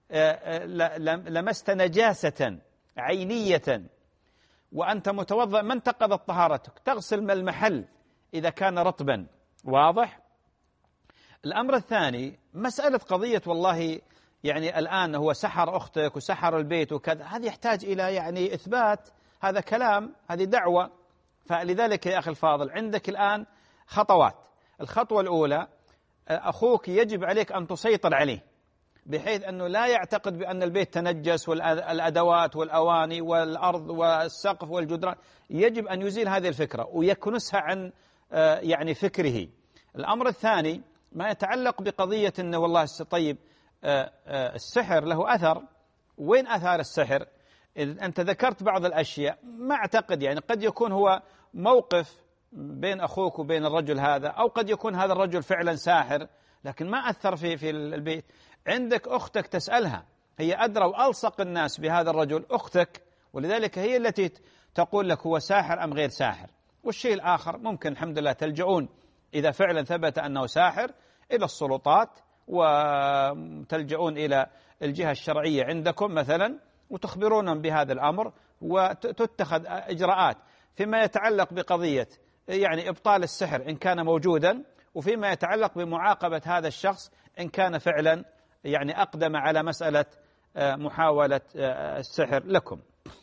لمست نجاسة عينية وأنت متوضأ ما انتقضت طهارتك، تغسل المحل إذا كان رطبا. واضح؟ الأمر الثاني مسألة قضية والله يعني الآن هو سحر أختك وسحر البيت وكذا، هذا يحتاج إلى يعني إثبات، هذا كلام، هذه دعوة. فلذلك يا أخي الفاضل عندك الآن خطوات. الخطوة الأولى، أخوك يجب عليك أن تسيطر عليه بحيث أنه لا يعتقد بأن البيت تنجس والأدوات والأواني والأرض والسقف والجدران. يجب أن يزيل هذه الفكرة ويكنسها عن يعني فكره. الأمر الثاني ما يتعلق بقضية أنه والله طيب السحر له أثر، وين أثار السحر؟ إذا أنت ذكرت بعض الأشياء ما أعتقد، يعني قد يكون هو موقف بين أخوك وبين الرجل هذا، أو قد يكون هذا الرجل فعلا ساحر لكن ما أثر في في البيت. عندك أختك تسألها، هي أدرى وألصق الناس بهذا الرجل، أختك، ولذلك هي التي تقول لك هو ساحر أم غير ساحر. والشيء الآخر ممكن الحمد لله تلجؤون إذا فعلا ثبت أنه ساحر إلى السلطات، وتلجؤون إلى الجهة الشرعية عندكم مثلا وتخبرونهم بهذا الأمر وتتخذ إجراءات فيما يتعلق بقضية يعني إبطال السحر إن كان موجودا، وفيما يتعلق بمعاقبة هذا الشخص إن كان فعلا يعني أقدم على مسألة محاولة السحر لكم.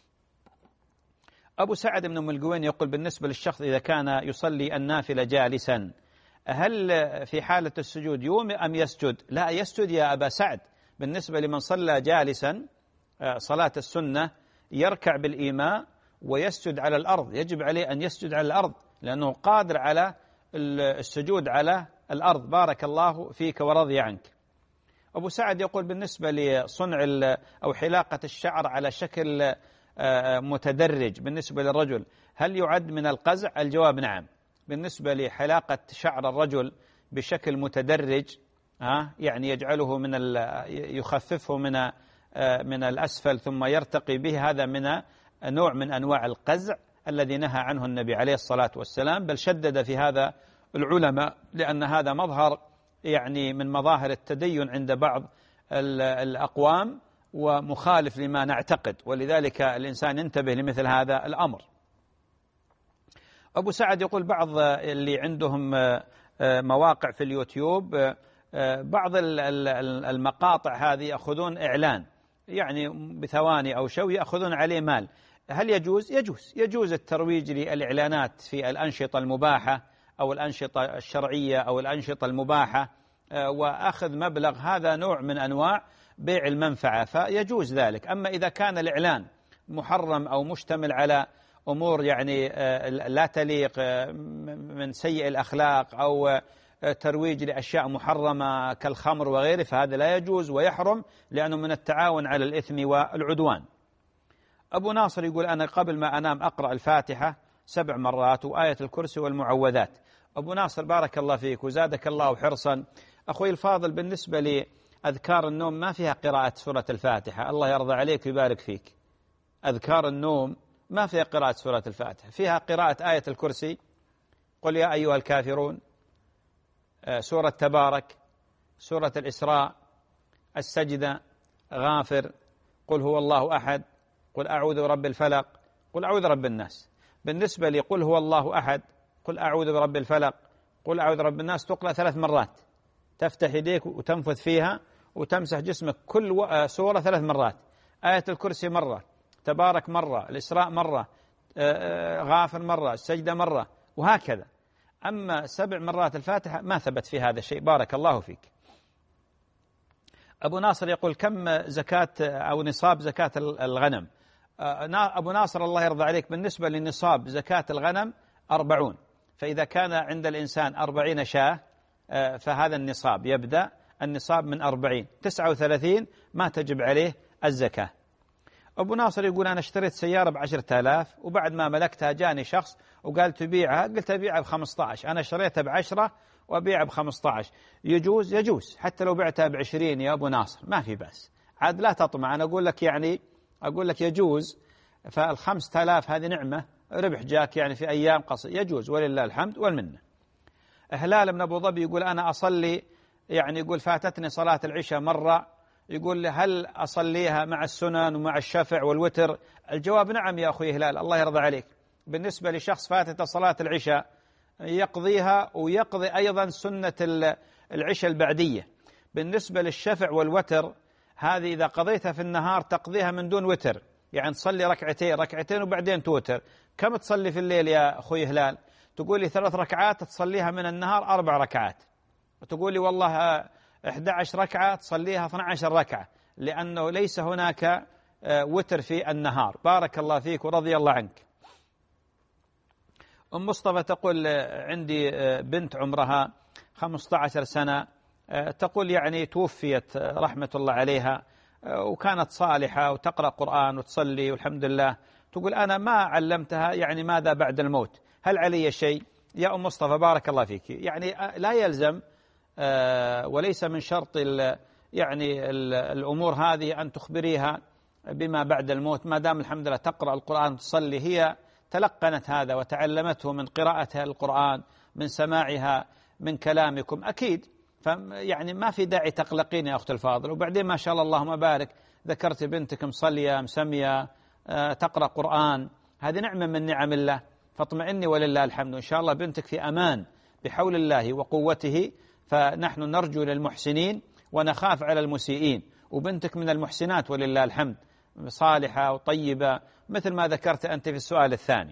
أبو سعد بن أم القوين يقول بالنسبة للشخص إذا كان يصلي النافلة جالسا، هل في حالة السجود يومئ أم يسجد؟ لا، يسجد يا أبا سعد. بالنسبة لمن صلى جالسا صلاة السنة يركع بالإيماء ويسجد على الأرض، يجب عليه أن يسجد على الأرض لأنه قادر على السجود على الأرض. بارك الله فيك ورضي عنك. أبو سعد يقول بالنسبة لصنع أو حلاقة الشعر على شكل متدرج بالنسبة للرجل هل يعد من القزع؟ الجواب نعم. بالنسبة لحلاقة شعر الرجل بشكل متدرج، ها يعني يجعله من يخففه من من الأسفل ثم يرتقي به، هذا من نوع من أنواع القزع الذي نهى عنه النبي عليه الصلاة والسلام، بل شدد في هذا العلماء لأن هذا مظهر يعني من مظاهر التدين عند بعض الأقوام ومخالف لما نعتقد، ولذلك الإنسان ينتبه لمثل هذا الأمر. أبو سعد يقول بعض اللي عندهم مواقع في اليوتيوب بعض المقاطع هذه يأخذون إعلان يعني بثواني أو شو يأخذون عليه مال، هل يجوز؟ يجوز يجوز الترويج للإعلانات في الأنشطة المباحة أو الأنشطة الشرعية أو الأنشطة المباحة وأخذ مبلغ، هذا نوع من أنواع بيع المنفعة فيجوز ذلك. أما إذا كان الإعلان محرم أو مشتمل على أمور يعني لا تليق من سيء الأخلاق أو ترويج لأشياء محرمة كالخمر وغيره فهذا لا يجوز ويحرم لأنه من التعاون على الإثم والعدوان. أبو ناصر يقول أنا قبل ما أنام أقرأ الفاتحة سبع مرات وآية الكرسي والمعوذات. أبو ناصر بارك الله فيك وزادك الله حرصا. أخوي الفاضل بالنسبة لأذكار النوم ما فيها قراءة سورة الفاتحة، الله يرضى عليك ويبارك فيك. أذكار النوم ما فيها قراءة سورة الفاتحة، فيها قراءة آية الكرسي، قل يا أيها الكافرون، سورة تبارك، سورة الإسراء، السجدة، غافر، قل هو الله أحد، قل أعوذ برب الفلق، قل أعوذ برب الناس. بالنسبة لقل هو الله أحد، قل أعوذ برب الفلق، قل أعوذ برب الناس تقرأ ثلاث مرات، تفتح يديك وتنفذ فيها وتمسح جسمك كل سورة ثلاث مرات، آية الكرسي مرة، تبارك مرة، الإسراء مرة، غافر مرة، السجدة مرة، وهكذا. أما سبع مرات الفاتحة ما ثبت في هذا الشيء. بارك الله فيك. أبو ناصر يقول كم زكاة أو نصاب زكاة الغنم؟ أبو ناصر الله يرضى عليك، بالنسبة لنصاب زكاة الغنم أربعون، فإذا كان عند الإنسان أربعين شاة فهذا النصاب، يبدأ النصاب من أربعين، تسعة وثلاثين ما تجب عليه الزكاة. أبو ناصر يقول أنا اشتريت سيارة بعشرة آلاف وبعد ما ملكتها جاني شخص وقال تبيعها، قلت أبيعها بخمسة عشر، أنا اشتريتها بعشرة وأبيعها بخمسة عشر، يجوز؟ يجوز حتى لو بعتها بعشرين يا أبو ناصر، ما في بأس، عاد لا تطمع. أنا أقول لك يعني أقول لك يجوز، فالخمسة آلاف هذه نعمة، ربح جاك يعني في أيام قصيرة، يجوز ولله الحمد والمنة. هلال من أبو ظبي يقول أنا أصلي يعني يقول فاتتني صلاة العشاء مرة، يقول هل أصليها مع السنن ومع الشفع والوتر؟ الجواب نعم يا أخوي هلال، الله يرضى عليك. بالنسبة لشخص فاتت صلاة العشاء يقضيها ويقضي أيضا سنة العشاء البعدية. بالنسبة للشفع والوتر هذه إذا قضيتها في النهار تقضيها من دون وتر، يعني تصلي ركعتين ركعتين وبعدين توتر. كم تصلي في الليل يا أخوي هلال؟ تقول لي ثلاث ركعات تصليها من النهار أربع ركعات، وتقول لي والله أحد عشر ركعة تصليها اثنتي عشرة ركعة، لأنه ليس هناك وتر في النهار. بارك الله فيك ورضي الله عنك. أم مصطفى تقول عندي بنت عمرها خمسة عشر سنة، تقول يعني توفيت رحمة الله عليها وكانت صالحة وتقرأ قرآن وتصلي والحمد لله، تقول أنا ما علمتها يعني ماذا بعد الموت، هل علي شيء؟ يا أم مصطفى بارك الله فيك، يعني لا يلزم وليس من شرط يعني الأمور هذه أن تخبريها بما بعد الموت، ما دام الحمد لله تقرأ القرآن وتصلي، هي تلقنت هذا وتعلمته من قراءتها القرآن، من سماعها، من كلامكم أكيد، يعني ما في داعي تقلقين يا أخت الفاضل. وبعدين ما شاء الله اللهم بارك ذكرت بنتك مصلية مسمية تقرأ قرآن، هذه نعمة من نعم الله، فاطمئني ولله الحمد، إن شاء الله بنتك في أمان بحول الله وقوته، فنحن نرجو للمحسنين ونخاف على المسيئين، وبنتك من المحسنات ولله الحمد، صالحة وطيبة مثل ما ذكرت أنت في السؤال الثاني.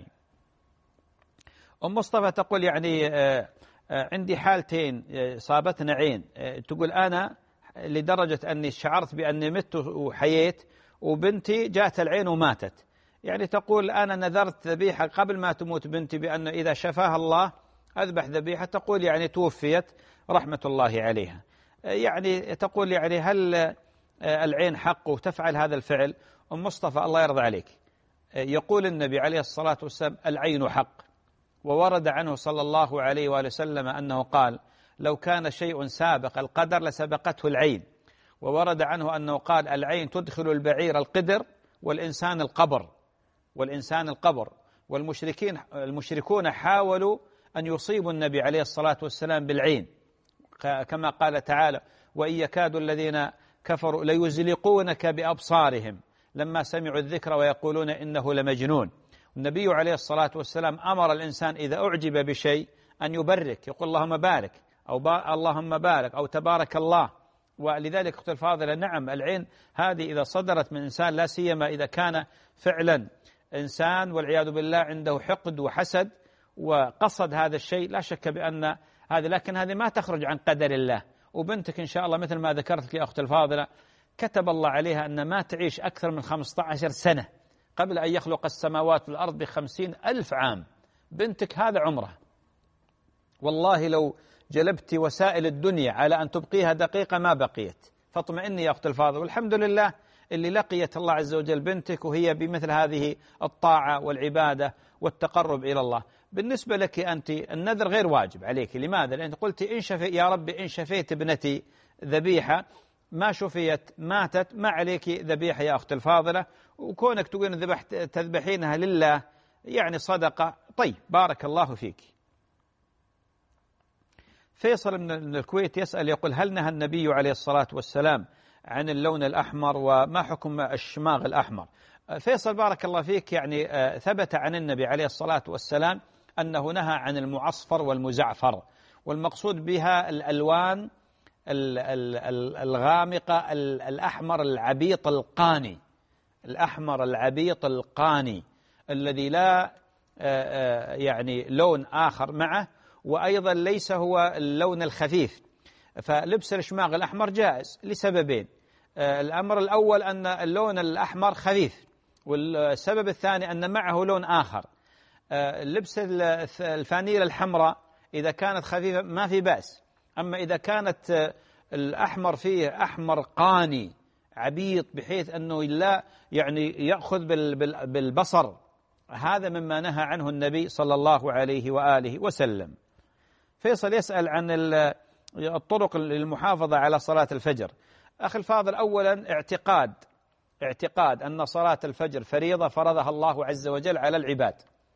أم مصطفى تقول يعني عندي حالتين صابتنا عين، تقول أنا لدرجة أني شعرت بأني مت وحييت، وبنتي جاءت العين وماتت، يعني تقول أنا نذرت ذبيحة قبل ما تموت بنتي بأنه إذا شفاها الله أذبح ذبيحة، تقول يعني توفيت رحمة الله عليها. يعني تقول يعني هل العين حق وتفعل هذا الفعل؟ أم مصطفى الله يرضى عليك، يقول النبي عليه الصلاة والسلام العين حق، وورد عنه صلى الله عليه وآله وسلم أنه قال لو كان شيء سابق القدر لسبقته العين، وورد عنه أنه قال العين تدخل البعير القدر والإنسان القبر، والإنسان القبر. والمشركين المشركون حاولوا أن يصيبوا النبي عليه الصلاة والسلام بالعين، كما قال تعالى وإن يكاد الذين كفروا ليزلقونك بأبصارهم لما سمعوا الذكر ويقولون إنه لمجنون. النبي عليه الصلاة والسلام أمر الإنسان إذا أعجب بشيء أن يبرك، يقول اللهم بارك أو با اللهم بارك أو تبارك الله. ولذلك أختي الفاضلة نعم العين هذه إذا صدرت من إنسان، لا سيما إذا كان فعلا إنسان والعياذ بالله عنده حقد وحسد وقصد هذا الشيء، لا شك بأن هذا، لكن هذه ما تخرج عن قدر الله. وبنتك إن شاء الله مثل ما ذكرت يا أختي الفاضلة كتب الله عليها أن ما تعيش أكثر من خمسة عشر سنة قبل أن يخلق السماوات والأرض بخمسين ألف عام. بنتك هذا عمرها، والله لو جلبت وسائل الدنيا على أن تبقيها دقيقة ما بقيت، فاطمئني يا أخت الفاضل. والحمد لله اللي لقيت الله عز وجل بنتك وهي بمثل هذه الطاعة والعبادة والتقرب إلى الله. بالنسبة لك أنت النذر غير واجب عليك، لماذا؟ لأن قلت إن شفي يا ربي إن شفيت ابنتي ذبيحة ما شفيت ماتت ما عليك ذبيحة يا أخت الفاضلة، وكونك تقول ذبحت تذبحينها لله يعني صدقة. طيب بارك الله فيك. فيصل من الكويت يسأل يقول هل نهى النبي عليه الصلاة والسلام عن اللون الأحمر وما حكم الشماغ الأحمر؟ فيصل بارك الله فيك، يعني ثبت عن النبي عليه الصلاة والسلام أنه نهى عن المعصفر والمزعفر، والمقصود بها الألوان الغامقة، الأحمر العبيط القاني، الأحمر العبيط القاني الذي لا يعني لون آخر معه، وأيضا ليس هو اللون الخفيف. فلبس الشماغ الأحمر جائز لسببين: الأمر الأول أن اللون الأحمر خفيف، والسبب الثاني أن معه لون آخر. لبس الفانيلة الحمراء إذا كانت خفيفة ما في بأس، أما إذا كانت الأحمر فيه أحمر قاني عبيط بحيث أنه لا يعني يأخذ بالبصر، هذا مما نهى عنه النبي صلى الله عليه وآله وسلم. فيصل يسأل عن الطرق للمحافظة على صلاة الفجر. أخي الفاضل، أولا اعتقاد اعتقاد أن صلاة الفجر فريضة فرضها الله عز وجل على العباد،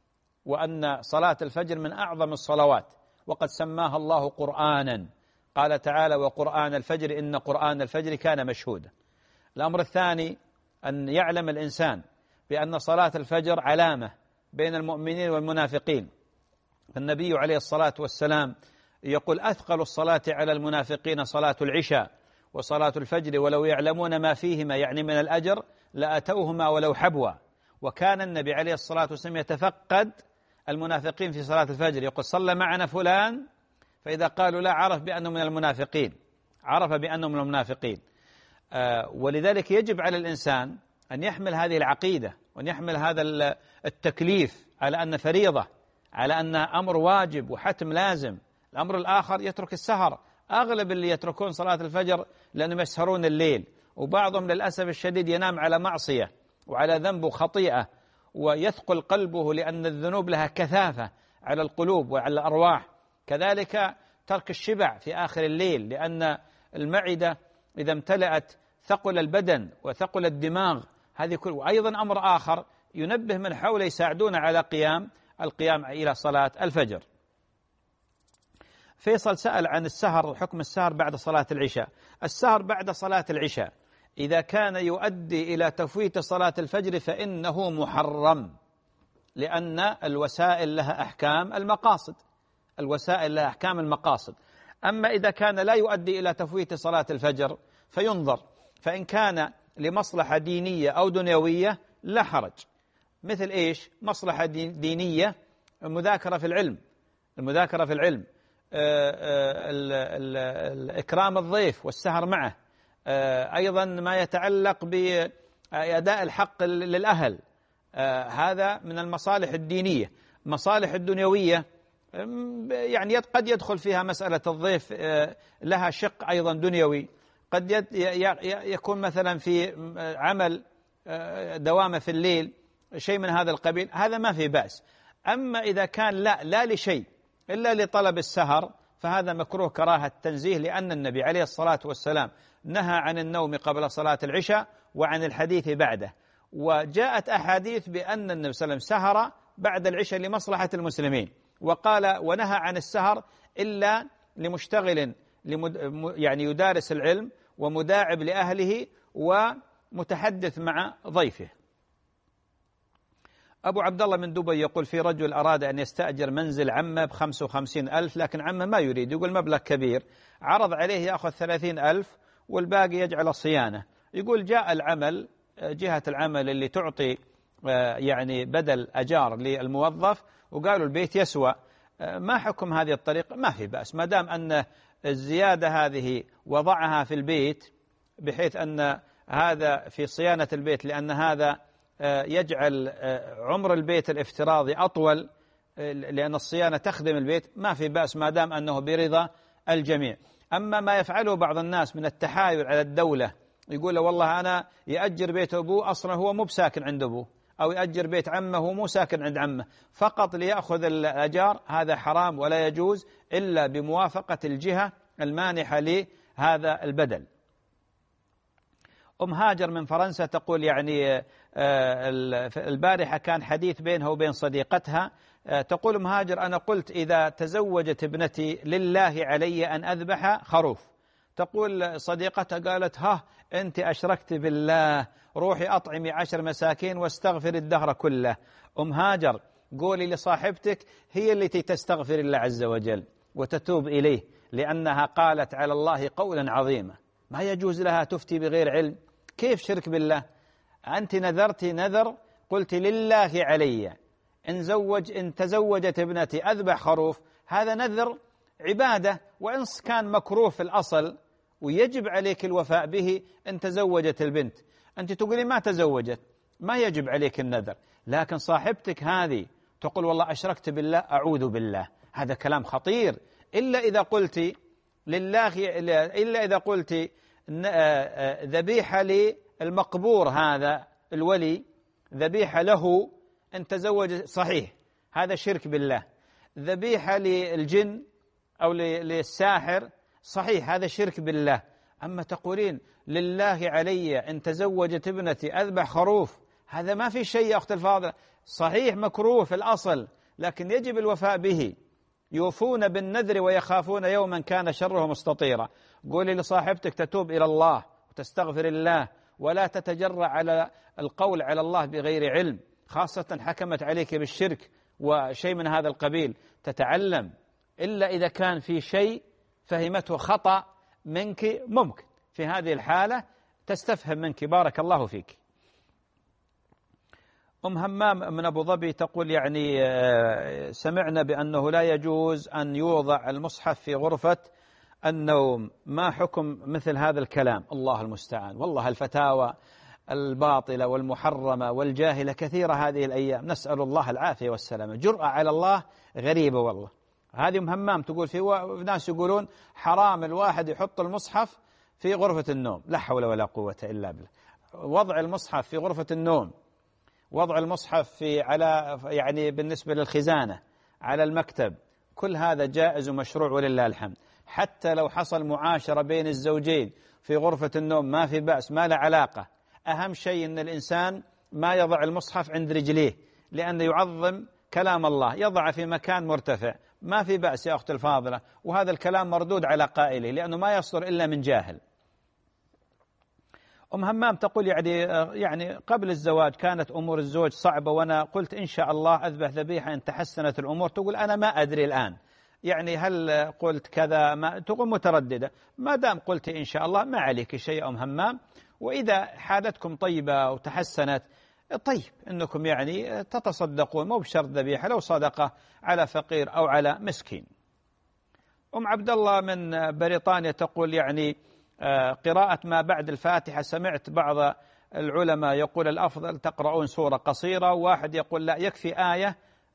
وأن صلاة الفجر من أعظم الصلوات، وقد سماها الله قرآنا، قال تعالى: وقرآن الفجر إن قرآن الفجر كان مشهودا. الأمر الثاني أن يعلم الإنسان بأن صلاة الفجر علامة بين المؤمنين والمنافقين. النبي عليه الصلاة والسلام يقول: أثقل الصلاة على المنافقين صلاة العشاء وصلاة الفجر ولو يعلمون ما فيهما، يعني من الأجر، لأتوهما ولو حبوا. وكان النبي عليه الصلاة والسلام يتفقد المنافقين في صلاة الفجر، يقول: صلى معنا فلان، فإذا قالوا لا عرف بأنه من المنافقين، عرف بأنه من المنافقين. آه ولذلك يجب على الإنسان أن يحمل هذه العقيدة، وأن يحمل هذا التكليف على أن فريضة، على أن أمر واجب وحتم لازم. الأمر الآخر يترك السهر. أغلب اللي يتركون صلاة الفجر لأنهم يسهرون الليل، وبعضهم للأسف الشديد ينام على معصية وعلى ذنب وخطيئة، ويثقل قلبه لأن الذنوب لها كثافة على القلوب وعلى الأرواح. كذلك ترك الشبع في آخر الليل، لأن المعدة إذا امتلأت ثقل البدن وثقل الدماغ، هذه كل. وأيضا أمر آخر ينبه من حوله يساعدون على قيام القيام إلى صلاة الفجر. فيصل سأل عن السهر، حكم السهر بعد صلاة العشاء. السهر بعد صلاة العشاء إذا كان يؤدي إلى تفويت صلاة الفجر فإنه محرم، لأن الوسائل لها أحكام المقاصد، الوسائل لها أحكام المقاصد. أما إذا كان لا يؤدي إلى تفويت صلاة الفجر فينظر، فإن كان لمصلحة دينية أو دنيوية لا حرج. مثل إيش؟ مصلحة دينية، المذاكرة في العلم، المذاكرة في العلم، إكرام الضيف والسهر معه، أيضا ما يتعلق بأداء الحق للأهل، هذا من المصالح الدينية. مصالح الدنيوية يعني قد يدخل فيها مسألة الضيف، لها شق أيضا دنيوي، قد يكون مثلا في عمل دوامة في الليل، شيء من هذا القبيل، هذا ما في بأس. أما إذا كان لا لا لشيء إلا لطلب السهر فهذا مكروه كراهة تنزيه، لأن النبي عليه الصلاة والسلام نهى عن النوم قبل صلاة العشاء وعن الحديث بعده، وجاءت أحاديث بأن النبي صلى الله عليه وسلم سهر بعد العشاء لمصلحة المسلمين، وقال ونهى عن السهر إلا لمشتغل لمد يعني يدارس العلم ومداعب لأهله ومتحدث مع ضيفه. أبو عبد الله من دبي يقول: في رجل أراد أن يستأجر منزل عمه بخمسة وخمسين ألف، لكن عمه ما يريد، يقول مبلغ كبير، عرض عليه يأخذ ثلاثين ألف والباقي يجعل الصيانة. يقول جاء العمل، جهة العمل اللي تعطي يعني بدل أجار للموظف، وقالوا البيت يسوى. ما حكم هذه الطريقة؟ ما في بأس، ما دام أن الزيادة هذه وضعها في البيت بحيث أن هذا في صيانة البيت، لأن هذا يجعل عمر البيت الافتراضي أطول، لأن الصيانة تخدم البيت، ما في بأس ما دام أنه برضا الجميع. أما ما يفعله بعض الناس من التحايل على الدولة، يقول له والله أنا يأجر بيت أبوه أصلا هو مو بساكن عند أبوه، أو يأجر بيت عمه هو مو ساكن عند عمه، فقط ليأخذ الأجار، هذا حرام ولا يجوز إلا بموافقة الجهة المانحة لهذا البدل. أم هاجر من فرنسا تقول يعني البارحة كان حديث بينها وبين صديقتها، تقول أم هاجر: أنا قلت إذا تزوجت ابنتي لله علي أن أذبح خروف. تقول صديقتها قالت: ها أنت أشركت بالله، روحي أطعمي عشر مساكين واستغفر الدهر كله. أم هاجر قولي لصاحبتك هي التي تستغفر الله عز وجل، وتتوب إليه، لأنها قالت على الله قولا عظيما. ما يجوز لها تفتي بغير علم. كيف شرك بالله؟ أنت نذرت نذر، قلت لله علي إن زوج إن تزوجت ابنتي أذبح خروف، هذا نذر عبادة، وإن كان مكروه في الأصل ويجب عليك الوفاء به إن تزوجت البنت. أنت تقولي ما تزوجت، ما يجب عليك النذر، لكن صاحبتك هذه تقول والله أشركت بالله، أعوذ بالله، هذا كلام خطير. إلا إذا قلت لله، إلا إذا قلت ذبيحة للمقبور، هذا الولي ذبيحة له أن تزوج، صحيح هذا شرك بالله. ذبيحة للجن أو للساحر، صحيح هذا شرك بالله. أما تقولين لله علي أن تزوجت ابنتي أذبح خروف، هذا ما في شيء يا أخت الفاضلة، صحيح مكروه في الأصل لكن يجب الوفاء به. يوفون بالنذر ويخافون يوما كان شره مستطيرا. قولي لصاحبتك تتوب إلى الله وتستغفر الله، ولا تتجرأ على القول على الله بغير علم، خاصة حكمت عليك بالشرك وشيء من هذا القبيل. تتعلم، إلا إذا كان في شيء فهمته خطأ منك، ممكن في هذه الحالة تستفهم منك. بارك الله فيك. أم همام من أبو ظبي تقول يعني سمعنا بأنه لا يجوز أن يوضع المصحف في غرفة النوم، ما حكم مثل هذا الكلام؟ الله المستعان. والله الفتاوى الباطلة والمحرمة والجاهلة كثيرة هذه الأيام، نسأل الله العافية والسلامة. جرأة على الله غريبة والله. هذه أم همام تقول في ناس يقولون حرام الواحد يحط المصحف في غرفة النوم، لا حول ولا قوة إلا بالله. وضع المصحف في غرفة النوم، وضع المصحف في على يعني بالنسبة للخزانة على المكتب، كل هذا جائز ومشروع ولله الحمد. حتى لو حصل معاشرة بين الزوجين في غرفة النوم ما في بأس، ما له علاقة. أهم شيء أن الإنسان ما يضع المصحف عند رجليه، لأنه يعظم كلام الله، يضع في مكان مرتفع، ما في بأس يا أخت الفاضلة. وهذا الكلام مردود على قائله لأنه ما يصدر إلا من جاهل. أم همام تقول يعني يعني قبل الزواج كانت أمور الزوج صعبة، وأنا قلت إن شاء الله أذبح ذبيحة إن تحسنت الأمور. تقول أنا ما أدري الآن، يعني هل قلت كذا، ما تقول مترددة. ما دام قلت إن شاء الله ما عليك شيء أم همام، وإذا حالتكم طيبة وتحسنت طيب إنكم يعني تتصدقون، مو بشرط ذبيحة، لو صدقة على فقير أو على مسكين. أم عبد الله من بريطانيا تقول يعني قراءة ما بعد الفاتحة، سمعت بعض العلماء يقول الأفضل تقرؤون سورة قصيرة، وواحد يقول لا يكفي آية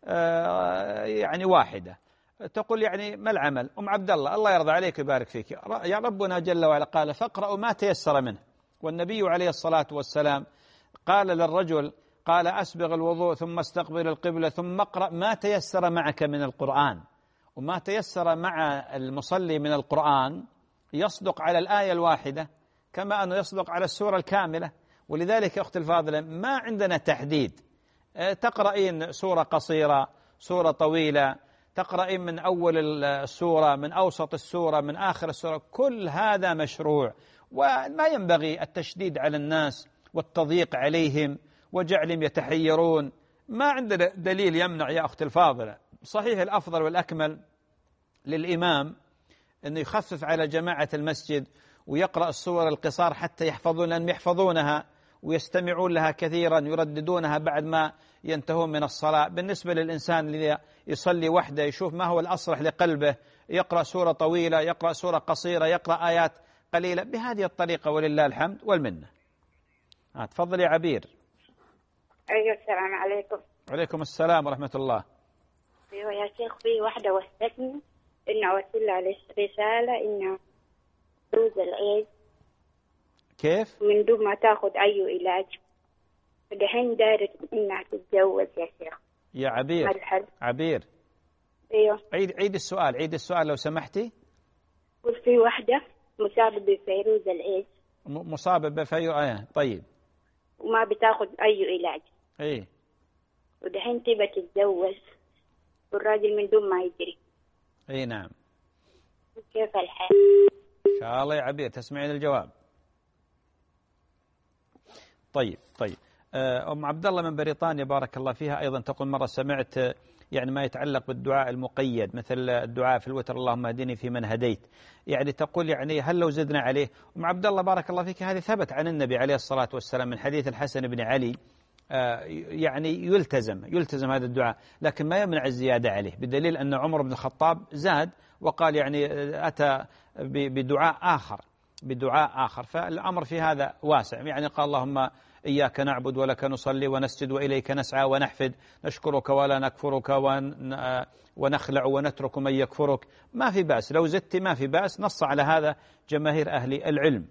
يعني واحدة. تقول يعني ما العمل؟ أم عبد الله الله يرضى عليك ويبارك فيك، يا ربنا جل وعلا قال فاقرأوا ما تيسر منه، والنبي عليه الصلاة والسلام قال للرجل قال أسبغ الوضوء ثم استقبل القبلة ثم اقرأ ما تيسر معك من القرآن. وما تيسر مع المصلي من القرآن يصدق على الآية الواحدة كما أنه يصدق على السورة الكاملة. ولذلك أخت الفاضلة ما عندنا تحديد، تقرأين سورة قصيرة، سورة طويلة، تقرأين من أول السورة، من أوسط السورة، من آخر السورة، كل هذا مشروع. وما ينبغي التشديد على الناس والتضييق عليهم وجعلهم يتحيرون. ما عندنا دليل يمنع يا أخت الفاضلة. صحيح الأفضل والأكمل للإمام أنه يخفف على جماعة المسجد ويقرأ السور القصار حتى يحفظون، لأنهم يحفظونها ويستمعون لها كثيرا، يرددونها بعد ما ينتهون من الصلاة. بالنسبة للإنسان الذي يصلي وحده يشوف ما هو الأصلح لقلبه، يقرأ سورة طويلة، يقرأ سورة قصيرة، يقرأ آيات قليلة، بهذه الطريقة ولله الحمد والمنة. تفضل يا عبير. أيوة السلام عليكم. وعليكم السلام ورحمة الله. أيوة يا شيخ، في واحدة وصلتني إنه أرسل لها رسالة إنه دوز العيد كيف؟ من دون ما تاخذ أي علاج، فدحين دارت إنها تتجوز يا شيخ. يا عبير مرحل. عبير أيوة عيد عيد السؤال عيد السؤال لو سمحتي. قلت في واحدة مصابة بفيروز العيد. مصابة بفيروز آه. طيب وما بتاخذ أي علاج. إيه. ودحين تبى تتجوز والراجل من دون ما يدري. اي نعم. كيف الحال؟ ان شاء الله يا عبير تسمعين الجواب. طيب طيب ام عبد الله من بريطانيا بارك الله فيها ايضا تقول مره سمعت يعني ما يتعلق بالدعاء المقيد مثل الدعاء في الوتر اللهم اهدني في من هديت، يعني تقول يعني هل لو زدنا عليه. أم عبد الله بارك الله فيك، هذه ثبت عن النبي عليه الصلاة والسلام من حديث الحسن بن علي، يعني يلتزم يلتزم هذا الدعاء، لكن ما يمنع الزيادة عليه، بدليل أن عمر بن الخطاب زاد وقال يعني أتى بدعاء آخر بدعاء آخر فالأمر في هذا واسع، يعني قال اللهم إياك نعبد ولك نصلي ونسجد وإليك نسعى ونحفد، نشكرك ولا نكفرك ونخلع ونترك من يكفرك، ما في بأس، لو زدت ما في بأس، نص على هذا جماهير أهل العلم.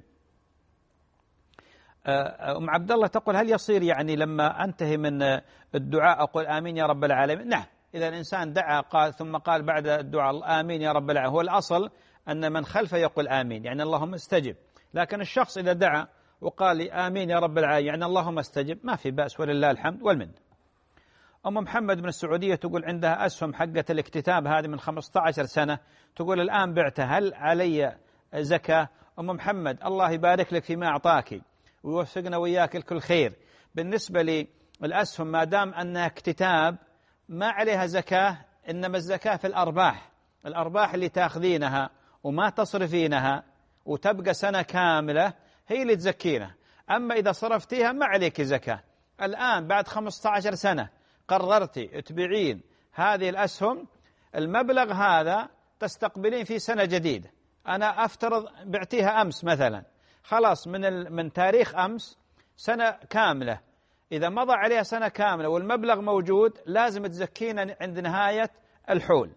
أم عبد الله تقول هل يصير يعني لما أنتهي من الدعاء أقول آمين يا رب العالمين؟ نعم، إذا الإنسان دعا قال ثم قال بعد الدعاء آمين يا رب العالمين، هو الأصل أن من خلفه يقول آمين يعني اللهم استجب، لكن الشخص إذا دعا وقال لي آمين يا رب العالمين يعني اللهم استجب، ما في بأس ولله الحمد والمن. أم محمد من السعودية تقول عندها أسهم حقة الاكتتاب هذه من خمسة عشر سنة، تقول الآن بعتها، هل علي زكاة؟ أم محمد الله يبارك لك فيما أعطاك ويوفقنا وإياك الكل خير. بالنسبة للأسهم ما دام أنها اكتتاب ما عليها زكاة، إنما الزكاة في الأرباح، الأرباح اللي تأخذينها وما تصرفينها وتبقى سنة كاملة هي اللي تزكينها، أما إذا صرفتيها ما عليك زكاة. الآن بعد خمسة عشر سنة قررتي تبيعين هذه الأسهم، المبلغ هذا تستقبلين في سنة جديدة، أنا أفترض بعتيها أمس مثلا، خلاص من من تاريخ أمس سنة كاملة، إذا مضى عليها سنة كاملة والمبلغ موجود لازم تزكينا عند نهاية الحول.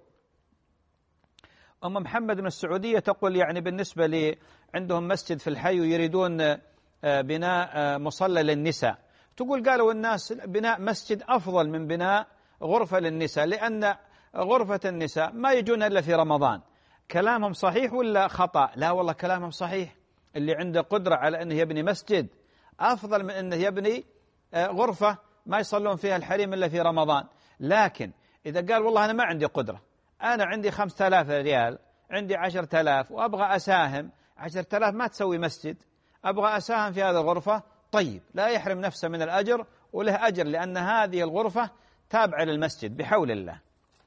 أم محمد من السعودية تقول يعني بالنسبة لي عندهم مسجد في الحي ويريدون بناء مصلى للنساء، تقول قالوا الناس بناء مسجد أفضل من بناء غرفة للنساء، لأن غرفة النساء ما يجون إلا في رمضان. كلامهم صحيح ولا خطأ؟ لا والله كلامهم صحيح، اللي عنده قدرة على أنه يبني مسجد أفضل من أنه يبني غرفة ما يصلون فيها الحريم إلا في رمضان. لكن إذا قال والله أنا ما عندي قدرة، أنا عندي خمسة آلاف ريال، عندي عشرة آلاف وأبغى أساهم، عشرة آلاف ما تسوي مسجد، أبغى أساهم في هذه الغرفة، طيب لا يحرم نفسه من الأجر وله أجر، لأن هذه الغرفة تابعة للمسجد بحول الله.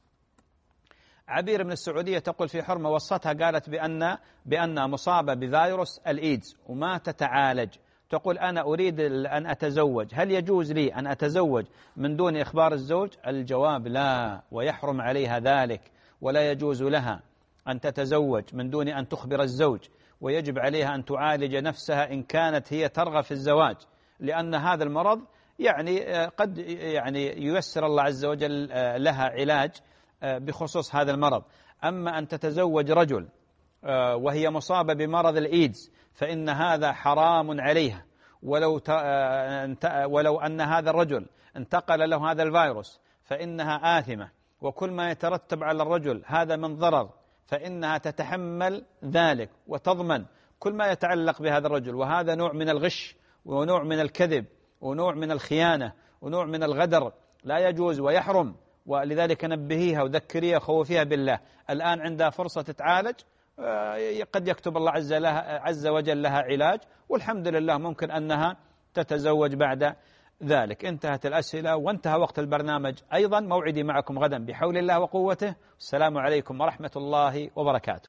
عبير من السعودية تقول في حرمة وصتها، قالت بأن بأنها مصابة بفيروس الإيدز وما تتعالج، تقول أنا أريد أن أتزوج، هل يجوز لي أن أتزوج من دون إخبار الزوج؟ الجواب لا، ويحرم عليها ذلك، ولا يجوز لها أن تتزوج من دون أن تخبر الزوج، ويجب عليها أن تعالج نفسها إن كانت هي ترغب في الزواج، لأن هذا المرض يعني قد يعني ييسر الله عز وجل لها علاج بخصوص هذا المرض. أما أن تتزوج رجل وهي مصابة بمرض الإيدز فإن هذا حرام عليها، ولو ولو أن هذا الرجل انتقل له هذا الفيروس فإنها آثمة، وكل ما يترتب على الرجل هذا من ضرر فإنها تتحمل ذلك وتضمن كل ما يتعلق بهذا الرجل، وهذا نوع من الغش ونوع من الكذب ونوع من الخيانة ونوع من الغدر، لا يجوز ويحرم. ولذلك نبهيها وذكريها خوفيها بالله، الآن عندها فرصة تتعالج، قد يكتب الله عز, لها عز وجل لها علاج، والحمد لله ممكن أنها تتزوج بعد ذلك. انتهت الأسئلة وانتهى وقت البرنامج أيضا. موعدي معكم غدا بحول الله وقوته. السلام عليكم ورحمة الله وبركاته.